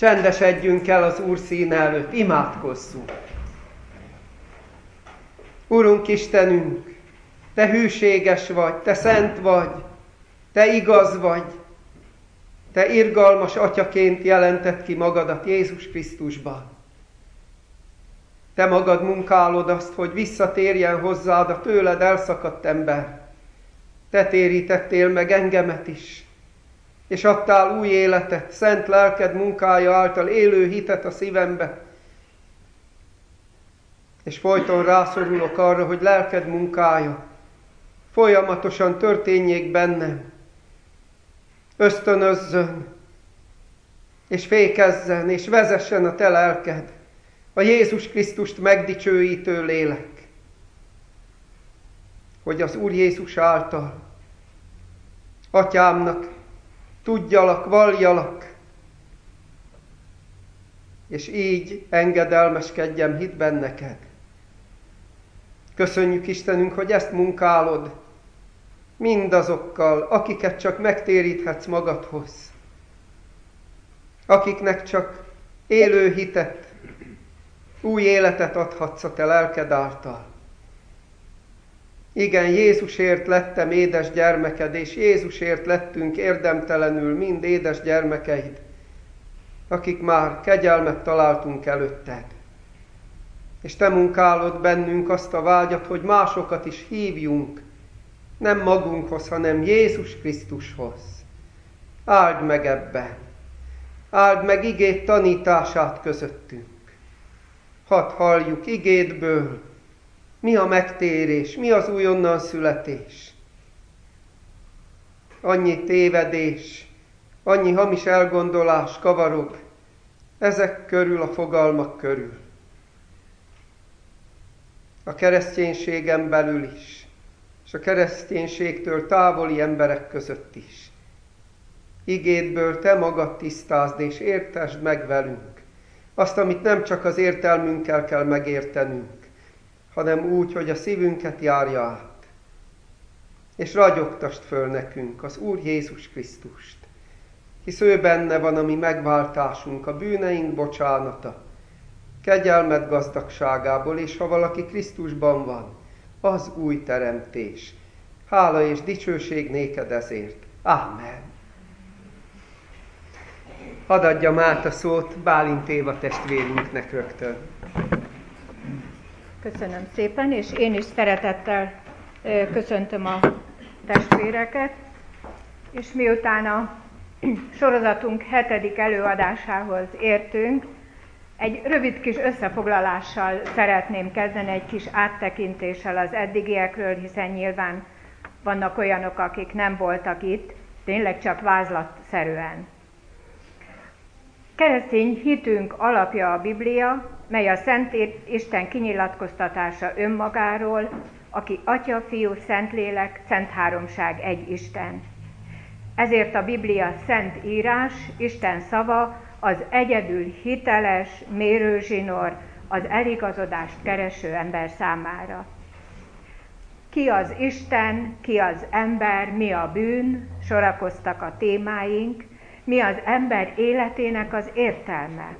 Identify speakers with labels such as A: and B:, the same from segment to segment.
A: Csendesedjünk el az Úr színe előtt, imádkozzunk. Urunk Istenünk, Te hűséges vagy, Te szent vagy, Te igaz vagy, Te irgalmas Atyaként jelented ki magadat Jézus Krisztusban. Te magad munkálod azt, hogy visszatérjen hozzád a tőled elszakadt ember. Te térítettél meg engemet is, és adtál új életet, szent lelked munkája által élő hitet a szívembe. És folyton rászorulok arra, hogy lelked munkája folyamatosan történjék bennem, ösztönözzön, és fékezzen, és vezessen a te lelked, a Jézus Krisztust megdicsőítő lélek, hogy az Úr Jézus által Atyámnak tudjalak, valljalak, és így engedelmeskedjem hitben neked. Köszönjük Istenünk, hogy ezt munkálod mindazokkal, akiket csak megtéríthetsz magadhoz, akiknek csak élő hitet, új életet adhatsz a te lelked által. Igen, Jézusért lettem édes gyermeked, és Jézusért lettünk érdemtelenül mind édes gyermekeid, akik már kegyelmet találtunk előtted. És te munkálod bennünk azt a vágyat, hogy másokat is hívjunk, nem magunkhoz, hanem Jézus Krisztushoz. Áld meg ebben, áld meg igéd tanítását közöttünk. Hadd halljuk igédből, mi a megtérés, mi az újonnan születés. Annyi tévedés, annyi hamis elgondolás kavarog ezek körül, a fogalmak körül. A kereszténységen belül is, és a kereszténységtől távoli emberek között is. Igédből te magad tisztázd és értesd meg velünk azt, amit nem csak az értelmünkkel kell megértenünk, hanem úgy, hogy a szívünket járja át. És ragyogtasd föl nekünk az Úr Jézus Krisztust, hisz ő benne van a mi megváltásunk, a bűneink bocsánata, kegyelmed gazdagságából, és ha valaki Krisztusban van, az új teremtés. Hála és dicsőség néked ezért. Ámen. Hadd adjam át a szót Bálint Éva testvérünknek rögtön.
B: Köszönöm szépen, és én is szeretettel köszöntöm a testvéreket, és miután a sorozatunk 7. előadásához értünk, egy rövid kis összefoglalással szeretném kezdeni, egy kis áttekintéssel az eddigiekről, hiszen nyilván vannak olyanok, akik nem voltak itt, tényleg csak vázlatszerűen. Keresztény hitünk alapja a Biblia, mely a Szent Isten kinyilatkoztatása önmagáról, aki Atya, Fiú, Szentlélek, Szent Háromság egy Isten. Ezért a Biblia szent írás, Isten szava, az egyedül hiteles mérőzsinór az eligazodást kereső ember számára. Ki az Isten, ki az ember, mi a bűn, sorakoztak a témáink, mi az ember életének az értelme.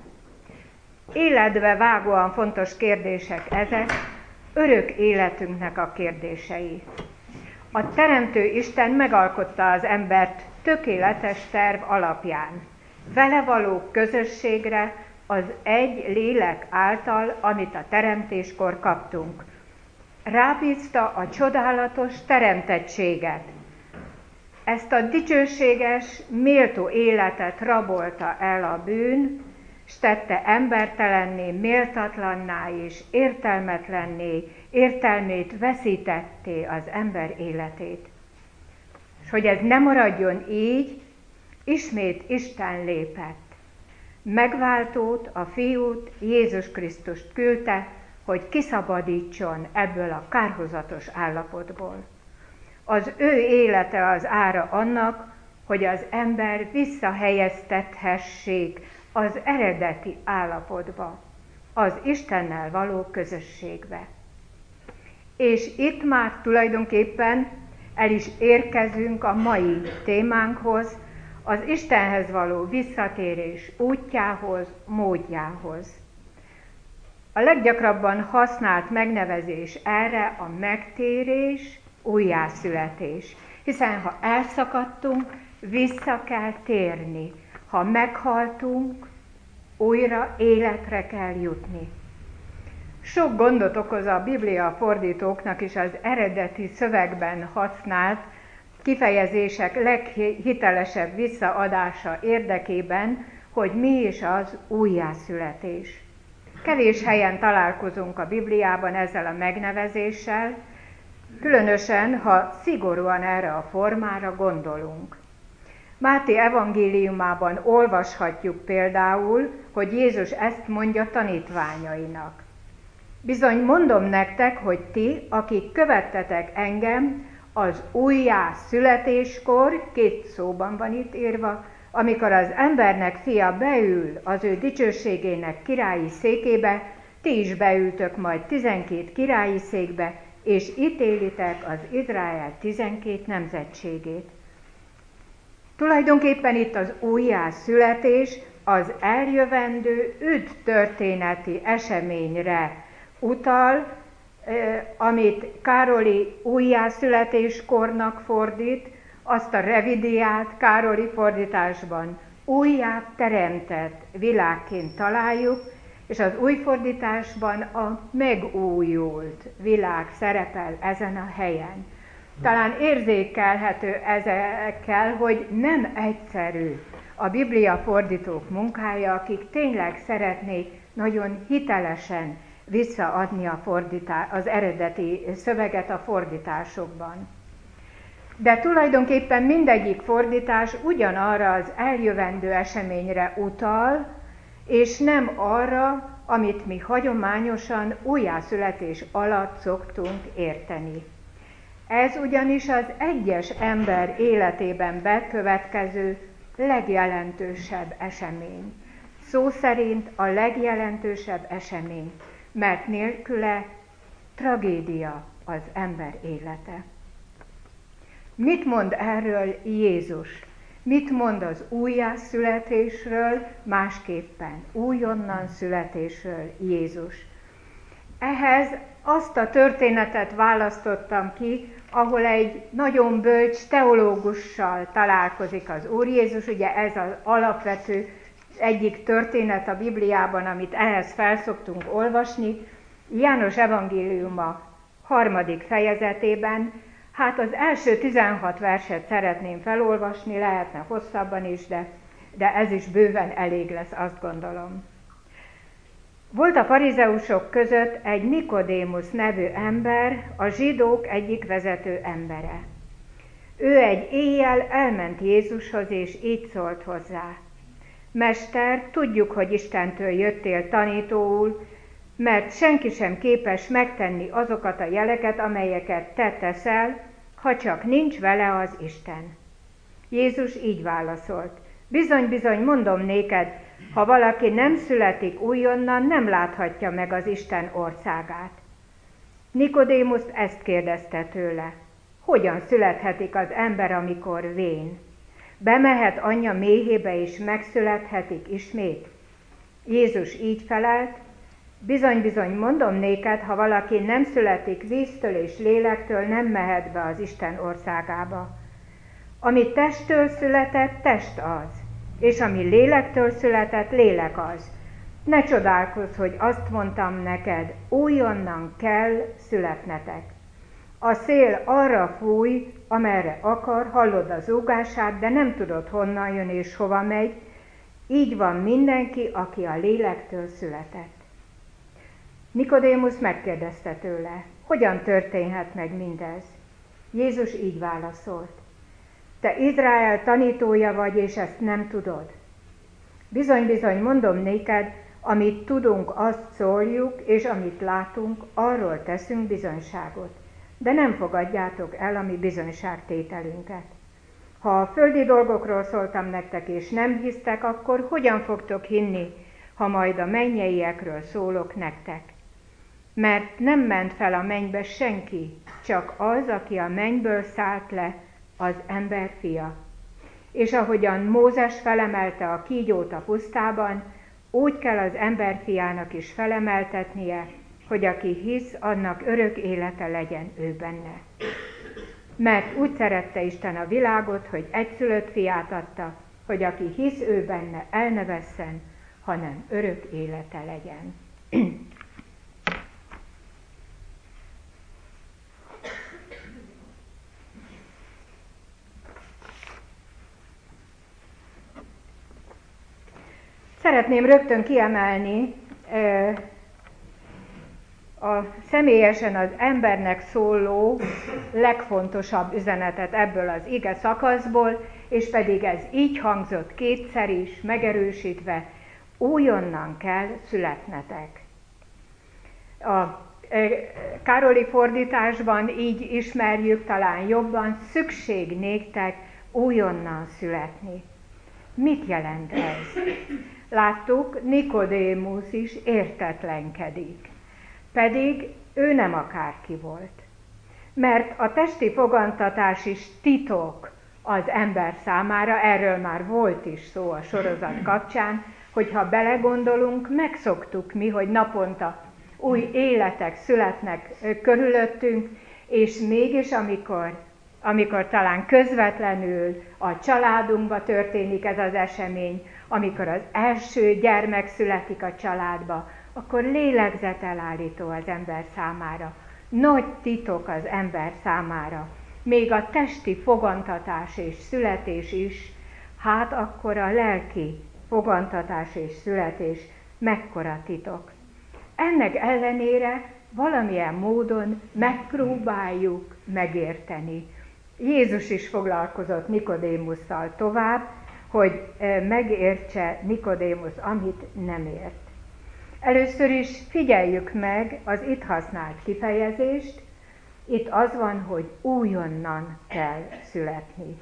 B: Életbe vágóan fontos kérdések ezek, örök életünknek a kérdései. A Teremtő Isten megalkotta az embert tökéletes terv alapján, vele való közösségre az egy lélek által, amit a teremtéskor kaptunk. Rábízta a csodálatos teremtettséget. Ezt a dicsőséges, méltó életet rabolta el a bűn, s tette embertelenné, méltatlanná és értelmetlenné, értelmét veszítetté az ember életét. És hogy ez ne maradjon így, ismét Isten lépett. Megváltót, a Fiút, Jézus Krisztust küldte, hogy kiszabadítson ebből a kárhozatos állapotból. Az ő élete az ára annak, hogy az ember visszahelyeztethessék az eredeti állapotba, az Istennel való közösségbe. És itt már tulajdonképpen el is érkezünk a mai témánkhoz, az Istenhez való visszatérés útjához, módjához. A leggyakrabban használt megnevezés erre a megtérés, újjászületés. Hiszen ha elszakadtunk, vissza kell térni. Ha meghaltunk, újra életre kell jutni. Sok gondot okoz a Biblia fordítóknak is az eredeti szövegben használt kifejezések leghitelesebb visszaadása érdekében, hogy mi is az újjászületés. Kevés helyen találkozunk a Bibliában ezzel a megnevezéssel, különösen, ha szigorúan erre a formára gondolunk. Máté evangéliumában olvashatjuk például, hogy Jézus ezt mondja tanítványainak. Bizony mondom nektek, hogy ti, akik követtetek engem, az újjászületéskor, 2 szóban van itt írva, amikor az embernek fia beül az ő dicsőségének királyi székébe, ti is beültök majd 12 királyi székbe, és ítélitek az Izrael 12 nemzetségét. Tulajdonképpen itt az újjászületés az eljövendő üdvtörténeti eseményre utal, amit Károli újjászületéskornak fordít, azt a revidiált Károli fordításban újjá teremtett világként találjuk, és az új fordításban a megújult világ szerepel ezen a helyen. Talán érzékelhető ezekkel, hogy nem egyszerű a Biblia fordítók munkája, akik tényleg szeretnék nagyon hitelesen visszaadni az eredeti szöveget a fordításokban. De tulajdonképpen mindegyik fordítás ugyanarra az eljövendő eseményre utal, és nem arra, amit mi hagyományosan újjászületés alatt szoktunk érteni. Ez ugyanis az egyes ember életében bekövetkező legjelentősebb esemény. Szó szerint a legjelentősebb esemény, mert nélküle tragédia az ember élete. Mit mond erről Jézus? Mit mond az újjászületésről, másképpen újonnan születésről Jézus? Ehhez azt a történetet választottam ki, ahol egy nagyon bölcs teológussal találkozik az Úr Jézus. Ugye ez az alapvető egyik történet a Bibliában, amit ehhez felszoktunk olvasni. János evangéliuma 3. fejezetében, hát az első 16 verset szeretném felolvasni, lehetne hosszabban is, de ez is bőven elég lesz, azt gondolom. Volt a farizeusok között egy Nikodémusz nevű ember, a zsidók egyik vezető embere. Ő egy éjjel elment Jézushoz, és így szólt hozzá: Mester, tudjuk, hogy Istentől jöttél tanítóul, mert senki sem képes megtenni azokat a jeleket, amelyeket te teszel, ha csak nincs vele az Isten. Jézus így válaszolt: Bizony, bizony, mondom néked, ha valaki nem születik újonnan, nem láthatja meg az Isten országát. Nikodémuszt ezt kérdezte tőle: Hogyan születhetik az ember, amikor vén? Bemehet anyja méhébe és megszülethetik ismét? Jézus így felelt: Bizony, bizony, mondom néked, ha valaki nem születik víztől és lélektől, nem mehet be az Isten országába. Ami testtől született, test az, és ami lélektől született, lélek az. Ne csodálkozz, hogy azt mondtam neked, újonnan kell születnetek. A szél arra fúj, amerre akar, hallod a zúgását, de nem tudod, honnan jön és hova megy. Így van mindenki, aki a lélektől született. Nikodémusz megkérdezte tőle: Hogyan történhet meg mindez? Jézus így válaszolt: Te Izrael tanítója vagy, és ezt nem tudod. Bizony, bizony, mondom néked, amit tudunk, azt szóljuk, és amit látunk, arról teszünk bizonyságot. De nem fogadjátok el a mi bizonyságtételünket. Ha a földi dolgokról szóltam nektek, és nem hisztek, akkor hogyan fogtok hinni, ha majd a mennyeiekről szólok nektek? Mert nem ment fel a mennybe senki, csak az, aki a mennyből szállt le, az ember fia. És ahogyan Mózes felemelte a kígyót a pusztában, úgy kell az emberfiának is felemeltetnie, hogy aki hisz, annak örök élete legyen ő benne. Mert úgy szerette Isten a világot, hogy egyszülött fiát adta, hogy aki hisz ő benne, el ne vesszen, hanem örök élete legyen. Szeretném rögtön kiemelni személyesen az embernek szóló legfontosabb üzenetet ebből az ige szakaszból, és pedig ez így hangzott kétszer is, megerősítve: újonnan kell születnetek. A Károli fordításban így ismerjük talán jobban: szükség néktek újonnan születni. Mit jelent ez? Láttuk, Nikodémusz is értetlenkedik. Pedig ő nem akárki volt. Mert a testi fogantatás is titok az ember számára, erről már volt is szó a sorozat kapcsán, hogyha belegondolunk, megszoktuk mi, hogy naponta új életek születnek körülöttünk, és mégis amikor talán közvetlenül a családunkba történik ez az esemény, amikor az első gyermek születik a családba, akkor lélegzetelállító az ember számára. Nagy titok az ember számára. Még a testi fogantatás és születés is, hát akkor a lelki fogantatás és születés mekkora titok. Ennek ellenére valamilyen módon megpróbáljuk megérteni. Jézus is foglalkozott Nikodémusszal tovább, hogy megértse Nikodémusz, amit nem ért. Először is figyeljük meg az itt használt kifejezést. Itt az van, hogy újonnan kell születni.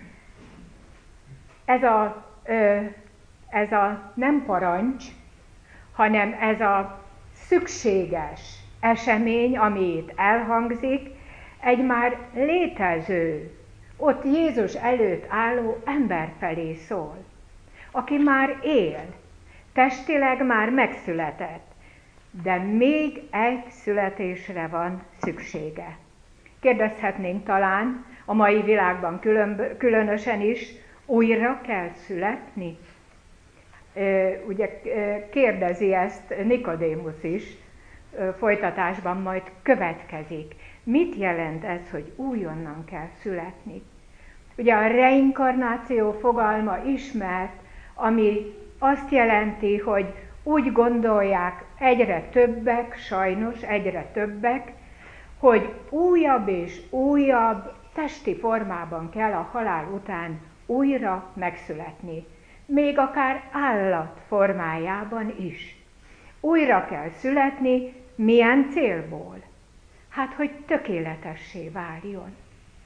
B: Ez a nem parancs, hanem ez a szükséges esemény, ami itt elhangzik, egy már létező, ott Jézus előtt álló ember felé szól, aki már él, testileg már megszületett, de még egy születésre van szüksége. Kérdezhetnénk talán a mai világban különösen is, újra kell születni? Ugye kérdezi ezt Nikodémusz is, folytatásban majd következik. Mit jelent ez, hogy újonnan kell születni? Ugye a reinkarnáció fogalma ismert, ami azt jelenti, hogy úgy gondolják egyre többek, sajnos egyre többek, hogy újabb és újabb testi formában kell a halál után újra megszületni. Még akár állat formájában is. Újra kell születni, milyen célból? Hát, hogy tökéletessé váljon.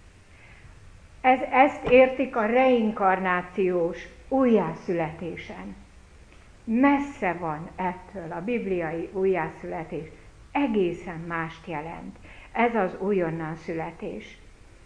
B: Ezt értik a reinkarnációs újjászületésen. Messze van ettől a bibliai újjászületés. Egészen mást jelent. Ez az újonnan születés.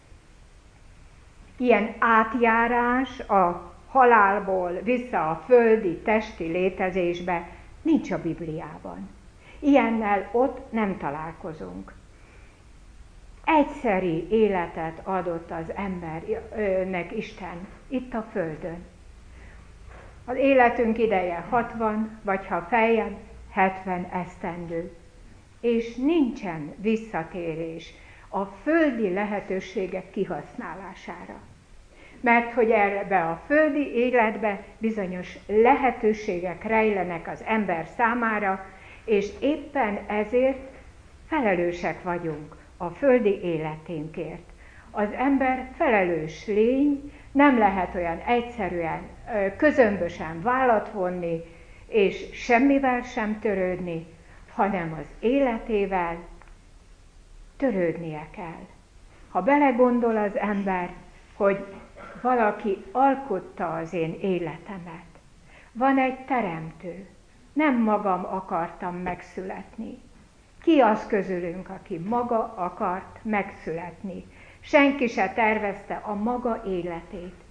B: Ilyen átjárás a halálból vissza a földi, testi létezésbe nincs a Bibliában. Ilyennel ott nem találkozunk. Egyszeri életet adott az embernek Isten itt a földön. Az életünk ideje 60, vagy ha feljebb, 70 esztendő. És nincsen visszatérés a földi lehetőségek kihasználására. Mert hogy ebbe a földi életbe bizonyos lehetőségek rejlenek az ember számára, és éppen ezért felelősek vagyunk a földi életénkért. Az ember felelős lény, nem lehet olyan egyszerűen, közömbösen vállat vonni, és semmivel sem törődni, hanem az életével törődnie kell. Ha belegondol az ember, hogy valaki alkotta az én életemet, van egy teremtő, nem magam akartam megszületni. Ki az közülünk, aki maga akart megszületni? Senki se tervezte a maga életét.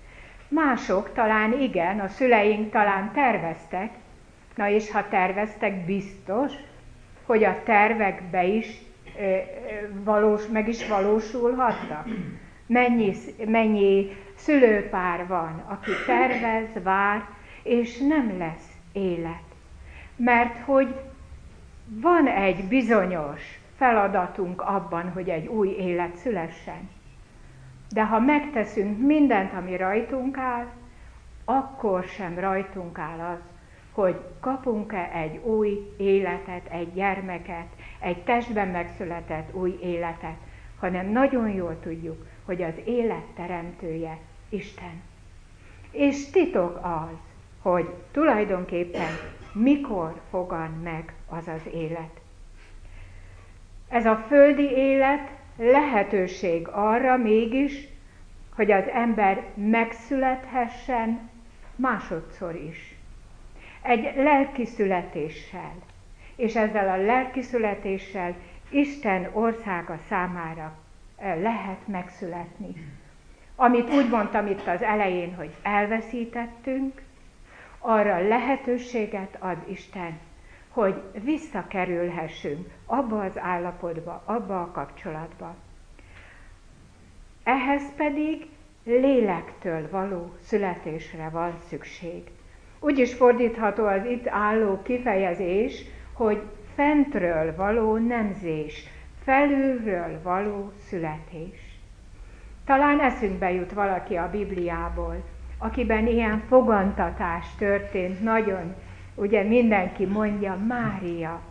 B: Mások talán igen, a szüleink talán terveztek, na és ha terveztek, biztos, hogy a tervekbe is meg is valósulhattak. Mennyi szülőpár van, aki tervez, vár, és nem lesz élet. Mert hogy van egy bizonyos feladatunk abban, hogy egy új élet szülessen. De ha megteszünk mindent, ami rajtunk áll, akkor sem rajtunk áll az, hogy kapunk-e egy új életet, egy gyermeket, egy testben megszületett új életet, hanem nagyon jól tudjuk, hogy az élet teremtője Isten. És titok az, hogy tulajdonképpen mikor fogan meg az az élet. Ez a földi élet lehetőség arra mégis, hogy az ember megszülethessen másodszor is. Egy lelki születéssel, és ezzel a lelki születéssel Isten országa számára lehet megszületni. Amit úgy mondtam itt az elején, hogy elveszítettünk, arra lehetőséget ad Isten, hogy visszakerülhessünk abba az állapotba, abba a kapcsolatba. Ehhez pedig lélektől való születésre van szükség. Úgy is fordítható az itt álló kifejezés, hogy fentről való nemzés, felülről való születés. Talán eszünkbe jut valaki a Bibliából, akiben ilyen fogantatás történt, nagyon, ugye mindenki mondja, Mária,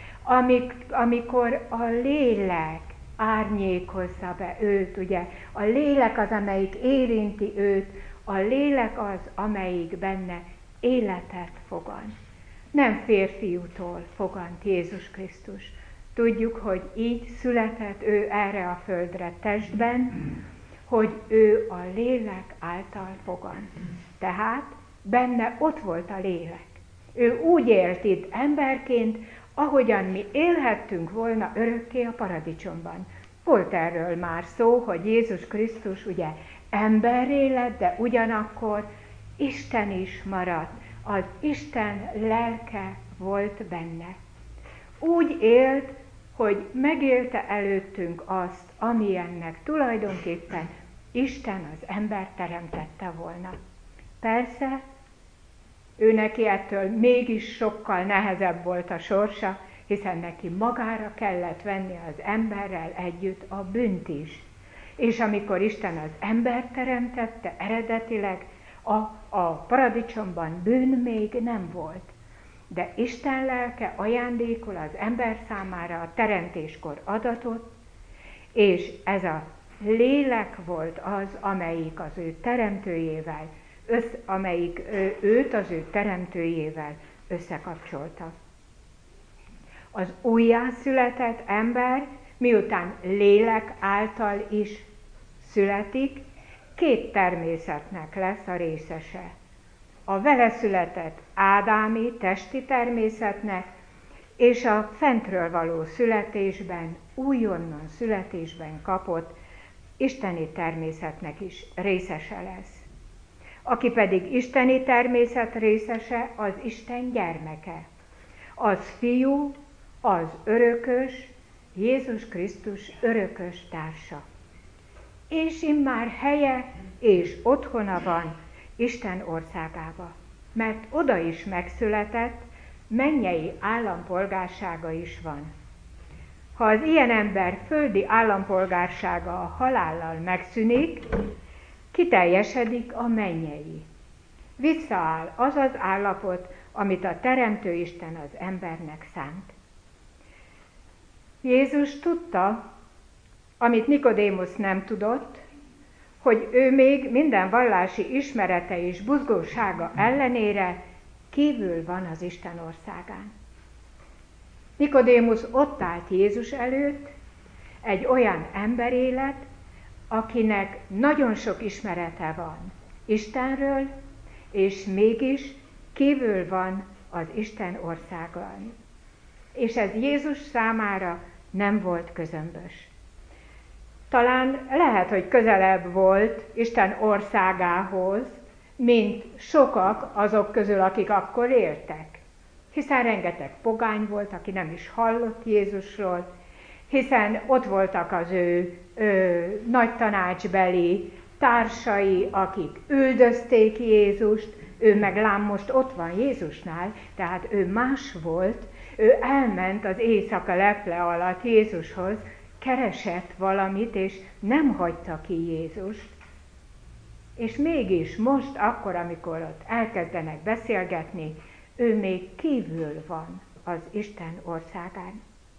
B: amikor a lélek árnyékozza be őt, ugye, a lélek az, amelyik érinti őt, a lélek az, amelyik benne életet fogant. Nem férfiútól fogant Jézus Krisztus. Tudjuk, hogy így született ő erre a földre testben, hogy ő a lélek által fogant. Tehát benne ott volt a lélek. Ő úgy élt itt emberként, ahogyan mi élhettünk volna örökké a paradicsomban. Volt erről már szó, hogy Jézus Krisztus ugye emberré lett, de ugyanakkor Isten is maradt. Az Isten lelke volt benne. Úgy élt, hogy megélte előttünk azt, amilyennek tulajdonképpen Isten az ember teremtette volna. Persze, ő neki ettől mégis sokkal nehezebb volt a sorsa, hiszen neki magára kellett venni az emberrel együtt a bűnt is. És amikor Isten az embert teremtette eredetileg, a paradicsomban bűn még nem volt. De Isten lelke ajándékol az ember számára a teremtéskor adatot, és ez a lélek volt az, amelyik az ő teremtőjével, amelyik őt az ő teremtőjével összekapcsolta. Az újjászületett ember, miután lélek által is születik, két természetnek lesz a részese. A vele született ádámi testi természetnek, és a fentről való születésben, újonnan születésben kapott isteni természetnek is részese lesz. Aki pedig isteni természet részese, az Isten gyermeke. Az fiú, az örökös, Jézus Krisztus örökös társa. És immár helye és otthona van Isten országába, mert oda is megszületett, mennyei állampolgársága is van. Ha az ilyen ember földi állampolgársága a halállal megszűnik, kiteljesedik a mennyei. Visszaáll az az állapot, amit a Teremtő Isten az embernek szánt. Jézus tudta, amit Nikodémusz nem tudott, hogy ő még minden vallási ismerete és buzgósága ellenére kívül van az Isten országán. Nikodémusz ott állt Jézus előtt, egy olyan emberélet, akinek nagyon sok ismerete van Istenről, és mégis kívül van az Isten országán. És ez Jézus számára nem volt közömbös. Talán lehet, hogy közelebb volt Isten országához, mint sokak azok közül, akik akkor éltek. Hiszen rengeteg pogány volt, aki nem is hallott Jézusról, hiszen ott voltak az ő nagy tanácsbeli társai, akik üldözték Jézust, ő meg lám most ott van Jézusnál, tehát ő más volt, ő elment az éjszaka leple alatt Jézushoz, keresett valamit, és nem hagyta ki Jézust. És mégis most, akkor, amikor ott elkezdenek beszélgetni, ő még kívül van az Isten országán.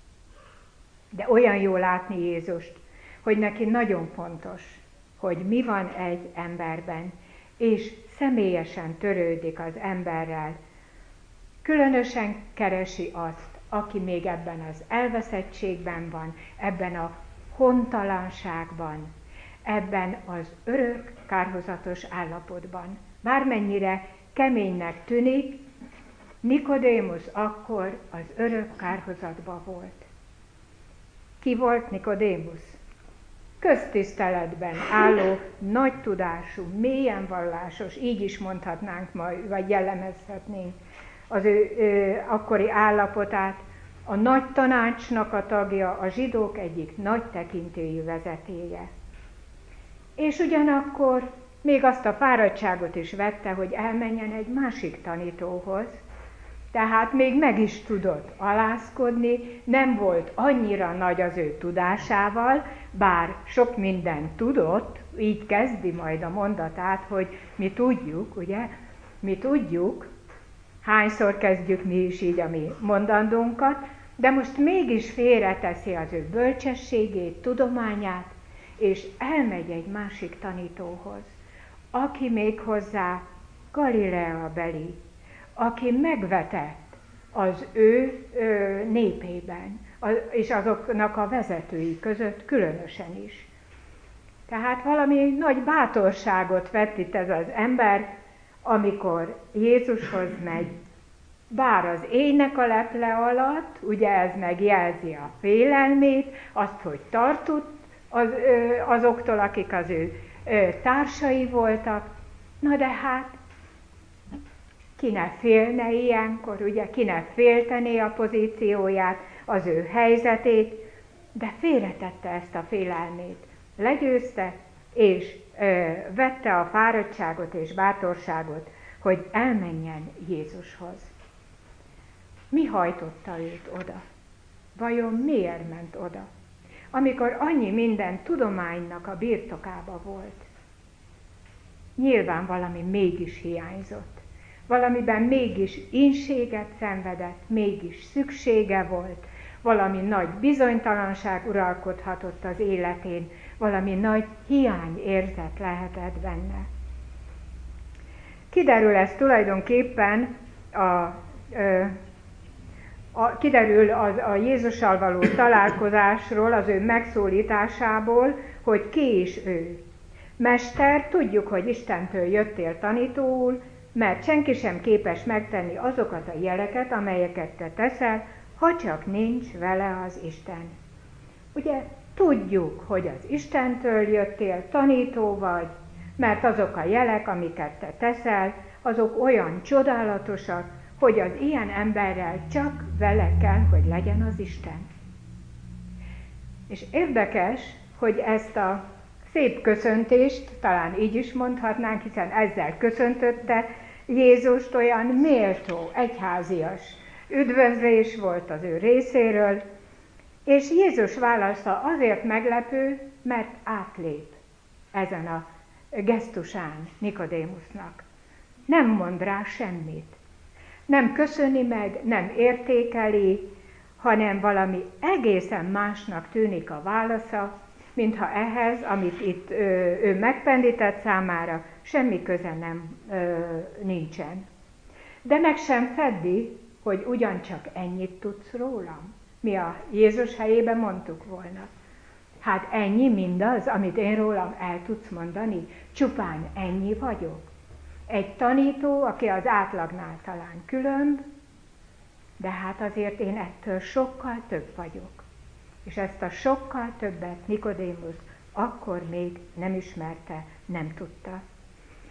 B: De olyan jó látni Jézust, hogy neki nagyon fontos, hogy mi van egy emberben, és személyesen törődik az emberrel. Különösen keresi azt, aki még ebben az elveszettségben van, ebben a hontalanságban, ebben az örök kárhozatos állapotban. Bármennyire keménynek tűnik, Nikodémusz akkor az örök kárhozatban volt. Ki volt Nikodémusz? Köztiszteletben álló, nagy tudású, mélyen vallásos, így is mondhatnánk majd, vagy jellemezhetnénk az ő akkori állapotát, a nagy tanácsnak a tagja, a zsidók egyik nagy tekintélyű vezetője. És ugyanakkor még azt a fáradtságot is vette, hogy elmenjen egy másik tanítóhoz, tehát még meg is tudott alázkodni, nem volt annyira nagy az ő tudásával, bár sok mindent tudott, így kezdi majd a mondatát, hogy mi tudjuk, ugye, mi tudjuk, hányszor kezdjük mi is így a mi mondandónkat, de most mégis félreteszi az ő bölcsességét, tudományát, és elmegy egy másik tanítóhoz, aki még hozzá Galilea beli, aki megvetett az ő népében, és azoknak a vezetői között különösen is. Tehát valami nagy bátorságot vett itt ez az ember, amikor Jézushoz megy, bár az éjnek a leple alatt, ugye ez megjelzi a félelmét, azt, hogy tartott azoktól, akik az ő társai voltak, na de hát ki ne félne ilyenkor, ugye, ki ne féltené a pozícióját, az ő helyzetét, de félretette ezt a félelmét, legyőzte, és vette a fáradtságot és bátorságot, hogy elmenjen Jézushoz. Mi hajtotta őt oda? Vajon miért ment oda? Amikor annyi minden tudománynak a birtokába volt. Nyilván valami mégis hiányzott. Valamiben mégis ínséget szenvedett, mégis szüksége volt, valami nagy bizonytalanság uralkodhatott az életén, valami nagy hiányérzet lehetett benne. Kiderül ez tulajdonképpen kiderül a Jézussal való találkozásról, az ő megszólításából, hogy ki is ő. Mester, tudjuk, hogy Istentől jöttél tanítóul, mert senki sem képes megtenni azokat a jeleket, amelyeket te teszel, ha csak nincs vele az Isten. Ugye tudjuk, hogy az Istentől jöttél, tanító vagy, mert azok a jelek, amiket te teszel, azok olyan csodálatosak, hogy az ilyen emberrel csak vele kell, hogy legyen az Isten. És érdekes, hogy ezt a szép köszöntést, talán így is mondhatnánk, hiszen ezzel köszöntötte Jézust, olyan méltó, egyházias üdvözlés volt az ő részéről, és Jézus válasza azért meglepő, mert átlép ezen a gesztusán Nikodémusznak. Nem mond rá semmit. Nem köszöni meg, nem értékeli, hanem valami egészen másnak tűnik a válasza, mintha ehhez, amit itt ő megpendített számára, semmi köze nincsen. De meg sem feddi, hogy ugyancsak ennyit tudsz rólam. Mi a Jézus helyében mondtuk volna. Hát ennyi mindaz, amit én rólam el tudsz mondani, csupán ennyi vagyok. Egy tanító, aki az átlagnál talán különb, de hát azért én ettől sokkal több vagyok. És ezt a sokkal többet Nikodémusz akkor még nem ismerte, nem tudta.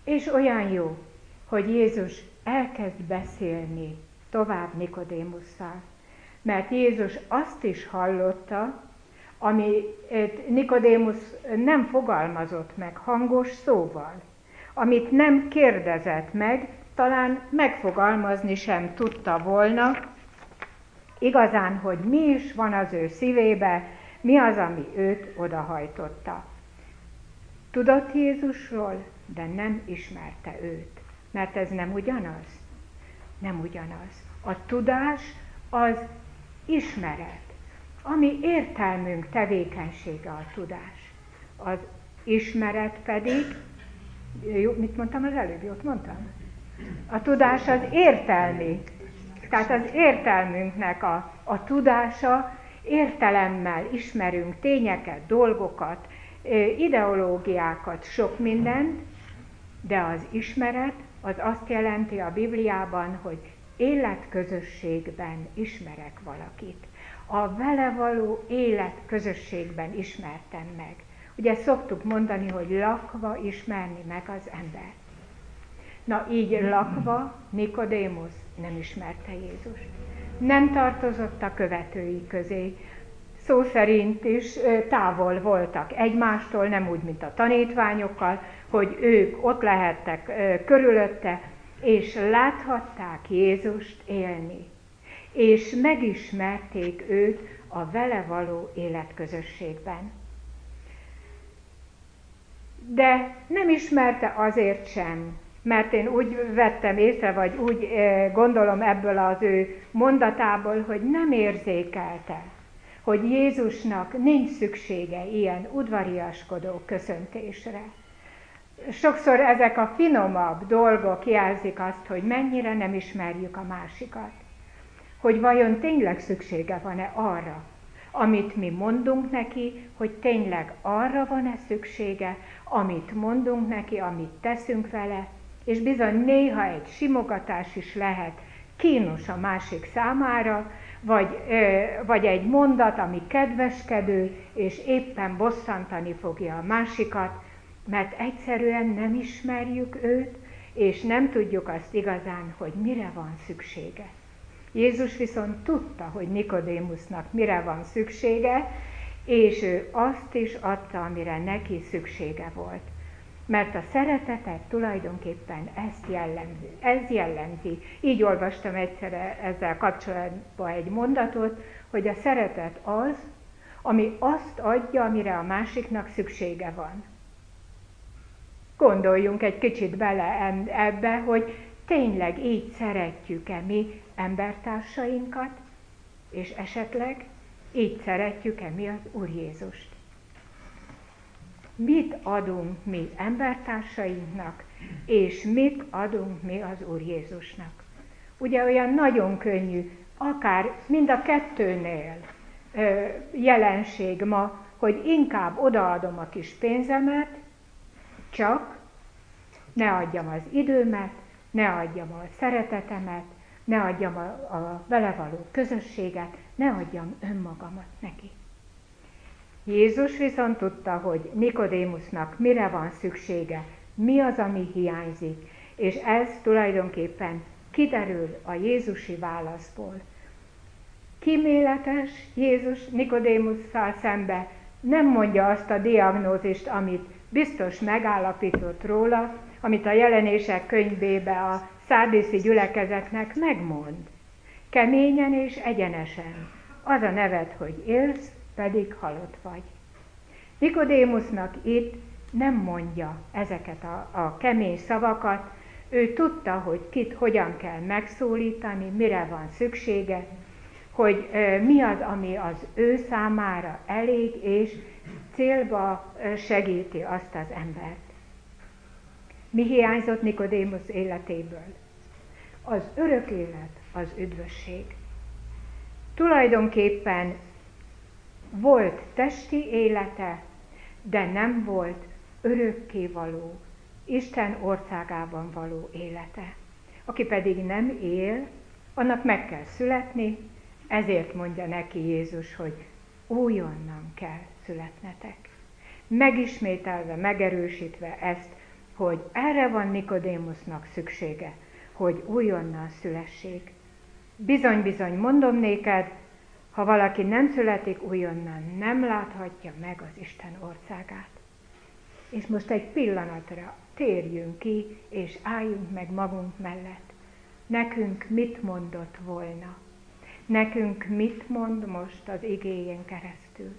B: És olyan jó, hogy Jézus elkezd beszélni tovább Nikodémusszal. Mert Jézus azt is hallotta, amit Nikodémus nem fogalmazott meg hangos szóval, amit nem kérdezett meg, talán megfogalmazni sem tudta volna, igazán, hogy mi is van az ő szívébe, mi az, ami őt odahajtotta. Tudott Jézusról, de nem ismerte őt, mert ez nem ugyanaz. Nem ugyanaz. A tudás az ismeret, ami értelmünk tevékenysége a tudás. Az ismeret pedig, jó, mit mondtam az előbb, jót mondtam? A tudás az értelmi. Tehát az értelmünknek a tudása, értelemmel ismerünk tényeket, dolgokat, ideológiákat, sok mindent, de az ismeret az azt jelenti a Bibliában, hogy életközösségben ismerek valakit. A vele való életközösségben ismertem meg. Ugye szoktuk mondani, hogy lakva ismerni meg az embert. Na így lakva Nikodémus nem ismerte Jézust. Nem tartozott a követői közé. Szó szerint is távol voltak egymástól, nem úgy, mint a tanítványokkal, hogy ők ott lehettek körülötte, és láthatták Jézust élni. És megismerték őt a vele való életközösségben. De nem ismerte azért sem, mert én úgy vettem észre, vagy úgy gondolom ebből az ő mondatából, hogy nem érzékelte, hogy Jézusnak nincs szüksége ilyen udvariaskodó köszöntésre. Sokszor ezek a finomabb dolgok jelzik azt, hogy mennyire nem ismerjük a másikat. Hogy vajon tényleg szüksége van-e arra, amit mi mondunk neki, hogy tényleg arra van-e szüksége, amit mondunk neki, amit teszünk vele, és bizony néha egy simogatás is lehet kínos a másik számára, vagy egy mondat, ami kedveskedő, és éppen bosszantani fogja a másikat, mert egyszerűen nem ismerjük őt, és nem tudjuk azt igazán, hogy mire van szüksége. Jézus viszont tudta, hogy Nikodémusnak mire van szüksége, és ő azt is adta, amire neki szüksége volt. Mert a szeretetet tulajdonképpen ez jellemzi. Így olvastam egyszer ezzel kapcsolatban egy mondatot, hogy a szeretet az, ami azt adja, amire a másiknak szüksége van. Gondoljunk egy kicsit bele ebbe, hogy tényleg így szeretjük-e mi embertársainkat, és esetleg így szeretjük-e mi az Úr Jézust. Mit adunk mi embertársainknak, és mit adunk mi az Úr Jézusnak. Ugye olyan nagyon könnyű, akár mind a kettőnél jelenség ma, hogy inkább odaadom a kis pénzemet, csak ne adjam az időmet, ne adjam a szeretetemet, ne adjam a vele való közösséget, ne adjam önmagamat neki. Jézus viszont tudta, hogy Nikodémusnak mire van szüksége, mi az, ami hiányzik, és ez tulajdonképpen kiderül a jézusi válaszból. Kíméletes Jézus Nikodémusszal szembe nem mondja azt a diagnózist, amit biztos megállapított róla, amit a Jelenések könyvébe a szárdiszi gyülekezetnek megmond. Keményen és egyenesen. Az a neved, hogy élsz, pedig halott vagy. Nikodémusnak itt nem mondja ezeket a kemény szavakat, ő tudta, hogy kit hogyan kell megszólítani, mire van szüksége, hogy mi az, ami az ő számára elég, és célba segíti azt az embert. Mi hiányzott Nikodémus életéből? Az örök élet, az üdvösség. Tulajdonképpen volt testi élete, de nem volt örökkévaló, Isten országában való élete. Aki pedig nem él, annak meg kell születni, ezért mondja neki Jézus, hogy újonnan kell születnetek. Megismételve, megerősítve ezt hogy erre van Nikodémusznak szüksége, hogy újonnan szülessék. Bizony-bizony mondom néked, ha valaki nem születik újonnan, nem láthatja meg az Isten országát. És most egy pillanatra térjünk ki, és álljunk meg magunk mellett. Nekünk mit mondott volna? Nekünk mit mond most az igéjén keresztül?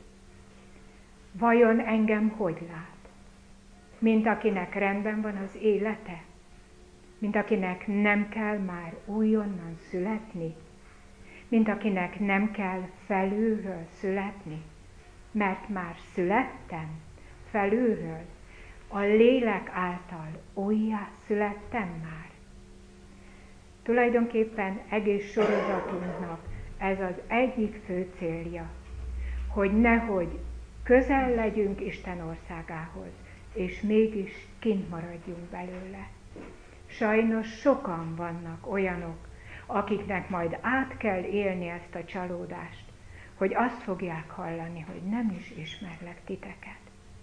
B: Vajon engem hogy lát? Mint akinek rendben van az élete? Mint akinek nem kell már újonnan születni? Mint akinek nem kell felülről születni? Mert már születtem felülről, a lélek által újjá születtem már. Tulajdonképpen egész sorozatunknak ez az egyik fő célja, hogy nehogy közel legyünk Isten országához, és mégis kint maradjunk belőle. Sajnos sokan vannak olyanok, akiknek majd át kell élni ezt a csalódást, hogy azt fogják hallani, hogy nem is ismerlek titeket.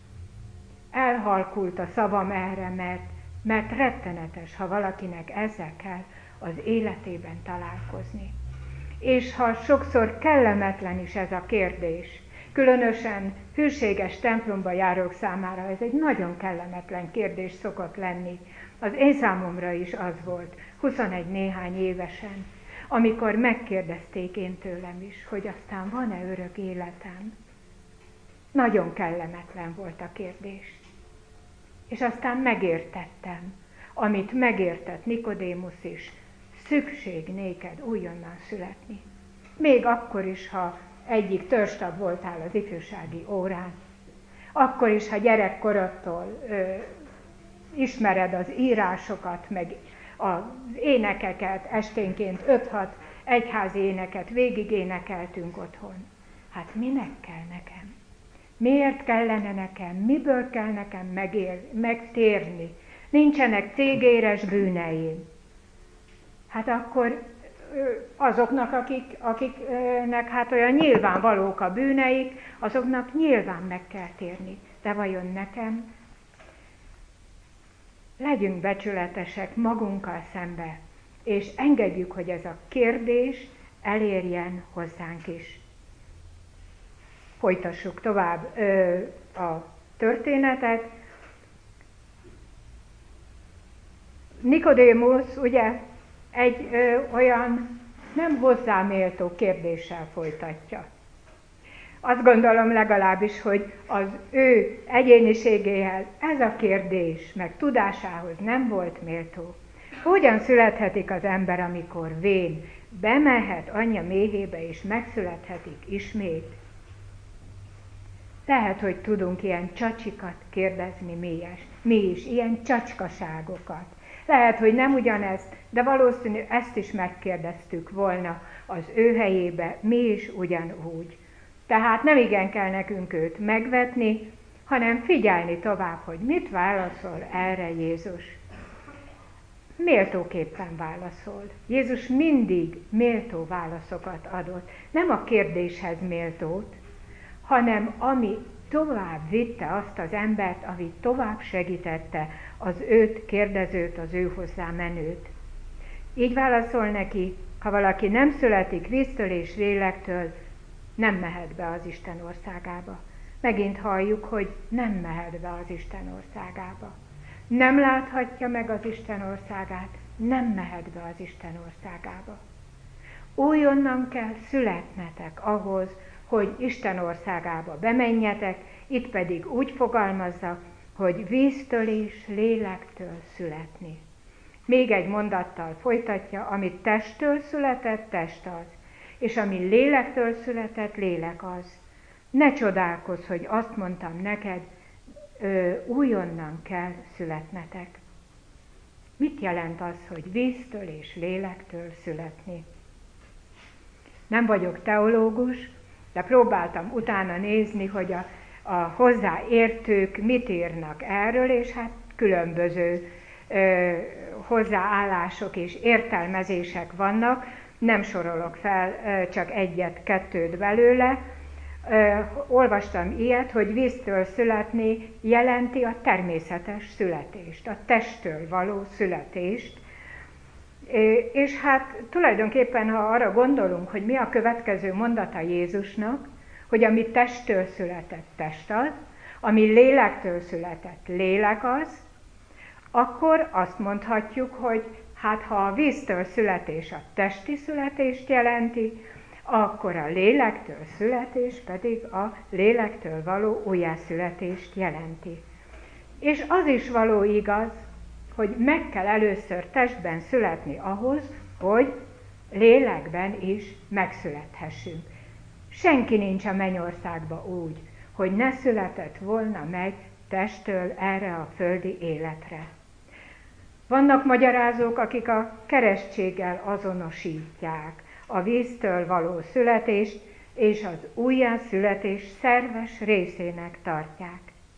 B: Elhalkult a szavam erre, mert rettenetes, ha valakinek ezzel kell az életében találkozni. És ha sokszor kellemetlen is ez a kérdés, különösen hűséges templomba járók számára ez egy nagyon kellemetlen kérdés szokott lenni. Az én számomra is az volt, 21 néhány évesen, amikor megkérdezték én tőlem is, hogy aztán van-e örök életem. Nagyon kellemetlen volt a kérdés. És aztán megértettem, amit megértett Nikodémusz is, szükség néked újonnan születni. Még akkor is, ha egyik törzstag voltál az ifjúsági órán, akkor is, ha gyerekkorodtól ismered az írásokat, meg az énekeket, esténként 5-6 egyházi éneket végig énekeltünk otthon. Hát minek kell nekem? Miért kellene nekem? Miből kell nekem megtérni? Nincsenek cégéres bűneim. Hát akkor azoknak, akiknek hát olyan nyilvánvalók a bűneik, azoknak nyilván meg kell térni. De vajon nekem? Legyünk becsületesek magunkkal szembe, és engedjük, hogy ez a kérdés elérjen hozzánk is. Folytassuk tovább a történetet. Nikodémusz ugye egy olyan nem hozzáméltó kérdéssel folytatja. Azt gondolom legalábbis, hogy az ő egyéniségéhez ez a kérdés, meg tudásához nem volt méltó. Hogyan születhetik az ember, amikor vén, bemehet anyja méhébe és megszülethetik ismét? Lehet, hogy tudunk ilyen csacsikat kérdezni mi is, ilyen csacskaságokat. Lehet, hogy nem ugyanezt, de valószínű ezt is megkérdeztük volna az ő helyébe, mi is ugyanúgy. Tehát nem igen kell nekünk őt megvetni, hanem figyelni tovább, hogy mit válaszol erre Jézus. Méltóképpen válaszol. Jézus mindig méltó válaszokat adott. Nem a kérdéshez méltót, hanem ami tovább vitte azt az embert, ami tovább segítette az őt kérdezőt, az ő hozzá menőt. Így válaszol neki, ha valaki nem születik víztől és lélektől, nem mehet be az Isten országába. Megint halljuk, hogy nem mehet be az Isten országába. Nem láthatja meg az Isten országát, nem mehet be az Isten országába. Újonnan kell születnetek ahhoz, hogy Isten országába bemenjetek, itt pedig úgy fogalmazza, hogy víztől és lélektől születni. Még egy mondattal folytatja, amit testtől született, test az, és ami lélektől született, lélek az. Ne csodálkozz, hogy azt mondtam neked, újonnan kell születnetek. Mit jelent az, hogy víztől és lélektől születni? Nem vagyok teológus, de próbáltam utána nézni, hogy a hozzáértők mit írnak erről, és hát különböző hozzáállások és értelmezések vannak, nem sorolok fel csak egyet-kettőt belőle. Olvastam ilyet, hogy víztől születni jelenti a természetes születést, a testtől való születést. És hát tulajdonképpen, ha arra gondolunk, hogy mi a következő mondata Jézusnak, hogy ami testtől született, test az, ami lélektől született, lélek az, akkor azt mondhatjuk, hogy hát ha a víztől születés a testi születést jelenti, akkor a lélektől születés pedig a lélektől való újjászületést jelenti. És az is való igaz, hogy meg kell először testben születni ahhoz, hogy lélekben is megszülethessünk. Senki nincs a mennyországba úgy, hogy ne született volna meg testtől erre a földi életre. Vannak magyarázók, akik a keresztséggel azonosítják a víztől való születést, és az újjászületés szerves részének tartják.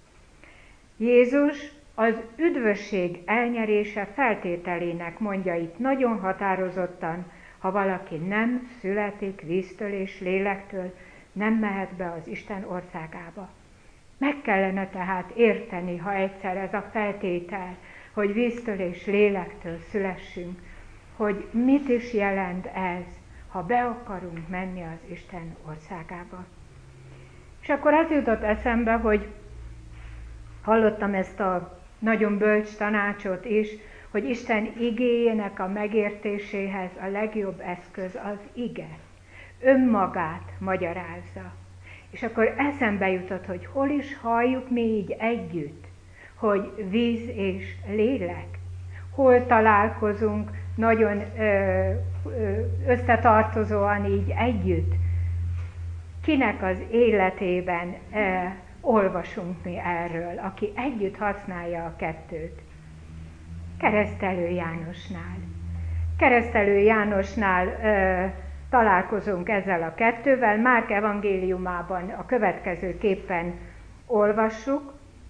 B: Jézus az üdvösség elnyerése feltételének mondja itt nagyon határozottan, ha valaki nem születik víztől és lélektől, nem mehet be az Isten országába. Meg kellene tehát érteni, ha egyszer ez a feltétel, hogy víztől és lélektől szülessünk, hogy mit is jelent ez, ha be akarunk menni az Isten országába. És akkor az jutott eszembe, hogy hallottam ezt a nagyon bölcs tanácsot is, hogy Isten igéjének a megértéséhez a legjobb eszköz az ige. Önmagát magyarázza. És akkor eszembe jutott, hogy hol is halljuk mi így együtt, hogy víz és lélek. Hol találkozunk nagyon összetartozóan így együtt. Kinek az életében olvasunk mi erről, aki együtt használja a kettőt? Keresztelő Jánosnál. Keresztelő Jánosnál találkozunk ezzel a kettővel. Márk evangéliumában a következőképpen olvassuk.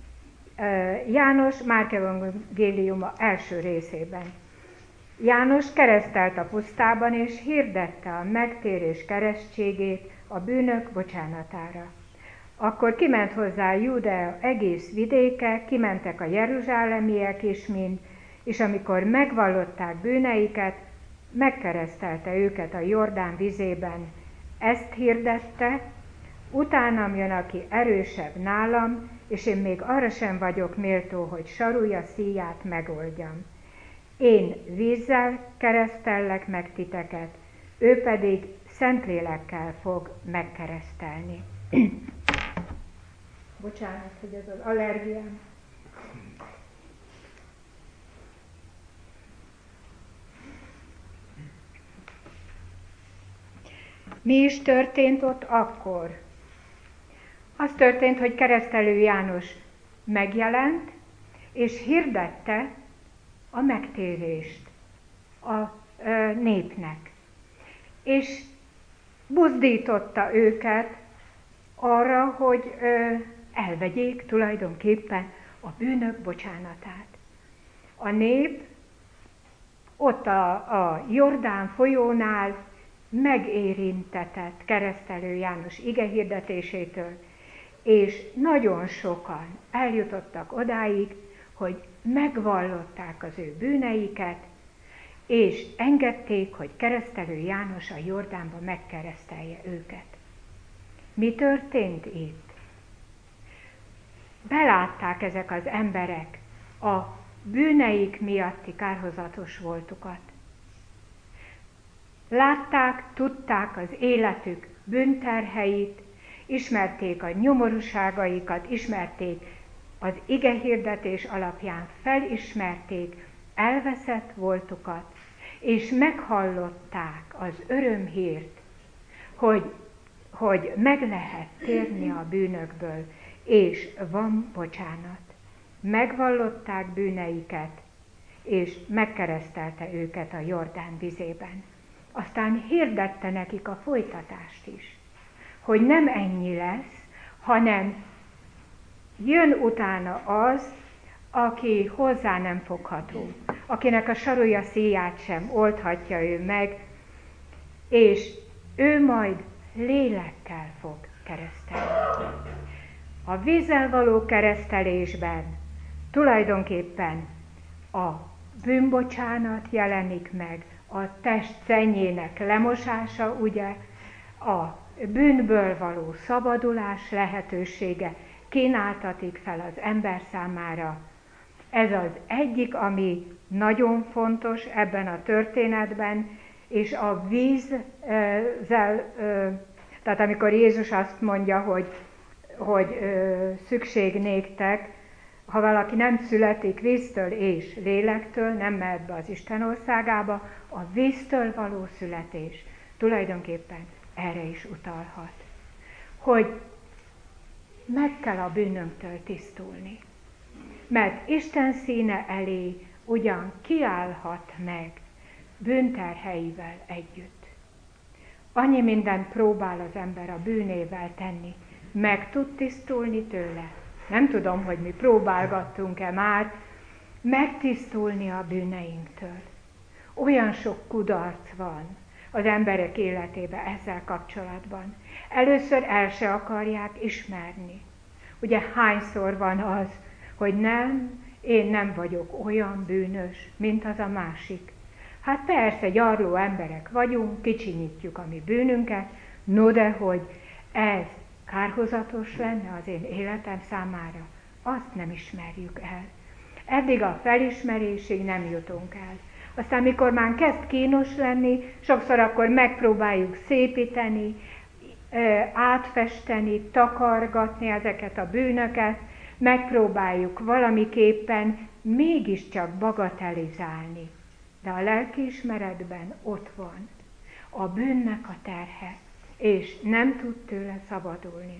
B: János Márk evangéliuma első részében. János keresztelt a pusztában, és hirdette a megtérés keresztségét a bűnök bocsánatára. Akkor kiment hozzá Júdea egész vidéke, kimentek a jeruzsálemiek is mind, és amikor megvallották bűneiket, megkeresztelte őket a Jordán vizében. Ezt hirdette, utánam jön, aki erősebb nálam, és én még arra sem vagyok méltó, hogy sarúja szíját megoldjam. Én vízzel keresztellek meg titeket, ő pedig Szentlélekkel fog megkeresztelni. Bocsánat, hogy ez az allergiám. Mi is történt ott akkor? Az történt, hogy Keresztelő János megjelent, és hirdette a megtérést a népnek. És buzdította őket arra, hogy elvegyék tulajdonképpen a bűnök bocsánatát. A nép ott a Jordán folyónál megérintetett Keresztelő János igehirdetésétől, és nagyon sokan eljutottak odáig, hogy megvallották az ő bűneiket, és engedték, hogy Keresztelő János a Jordánba megkeresztelje őket. Mi történt itt? Belátták ezek az emberek a bűneik miatti kárhozatos voltukat. Látták, tudták az életük bűnterheit, ismerték a nyomorúságaikat, ismerték az igehirdetés alapján, felismerték elveszett voltukat, és meghallották az örömhírt, hogy meg lehet térni a bűnökből, és van bocsánat. Megvallották bűneiket, és megkeresztelte őket a Jordán vizében. Aztán hirdette nekik a folytatást is, hogy nem ennyi lesz, hanem jön utána az, aki hozzá nem fogható, akinek a sarúja szíját sem oldhatja ő meg, és ő majd lélekkel fog keresztelni. A vízzel való keresztelésben tulajdonképpen a bűnbocsánat jelenik meg, a test szennyének lemosása, ugye, a bűnből való szabadulás lehetősége kínáltatik fel az ember számára. Ez az egyik, ami nagyon fontos ebben a történetben, és a vízzel, tehát amikor Jézus azt mondja, hogy szükség néktek, ha valaki nem születik víztől és lélektől, nem mehet be az Isten országába, a víztől való születés tulajdonképpen erre is utalhat. Hogy meg kell a bűnünktől tisztulni. Mert Isten színe elé ugyan kiállhat meg bűnterheivel együtt. Annyi mindent próbál az ember a bűnével tenni, meg tud tisztulni tőle. Nem tudom, hogy mi próbálgattunk-e már megtisztulni a bűneinktől. Olyan sok kudarc van az emberek életében ezzel kapcsolatban. Először el se akarják ismerni. Ugye hányszor van az, hogy nem, én nem vagyok olyan bűnös, mint az a másik. Hát persze, gyarló emberek vagyunk, kicsinyítjük a mi bűnünket, no de hogy ez kárhozatos lenne az én életem számára, azt nem ismerjük el. Eddig a felismerésig nem jutunk el. Aztán, mikor már kezd kínos lenni, sokszor akkor megpróbáljuk szépíteni, átfesteni, takargatni ezeket a bűnöket, megpróbáljuk valamiképpen mégiscsak bagatelizálni. De a lelkiismeretben ott van a bűnnek a terhe, és nem tud tőle szabadulni.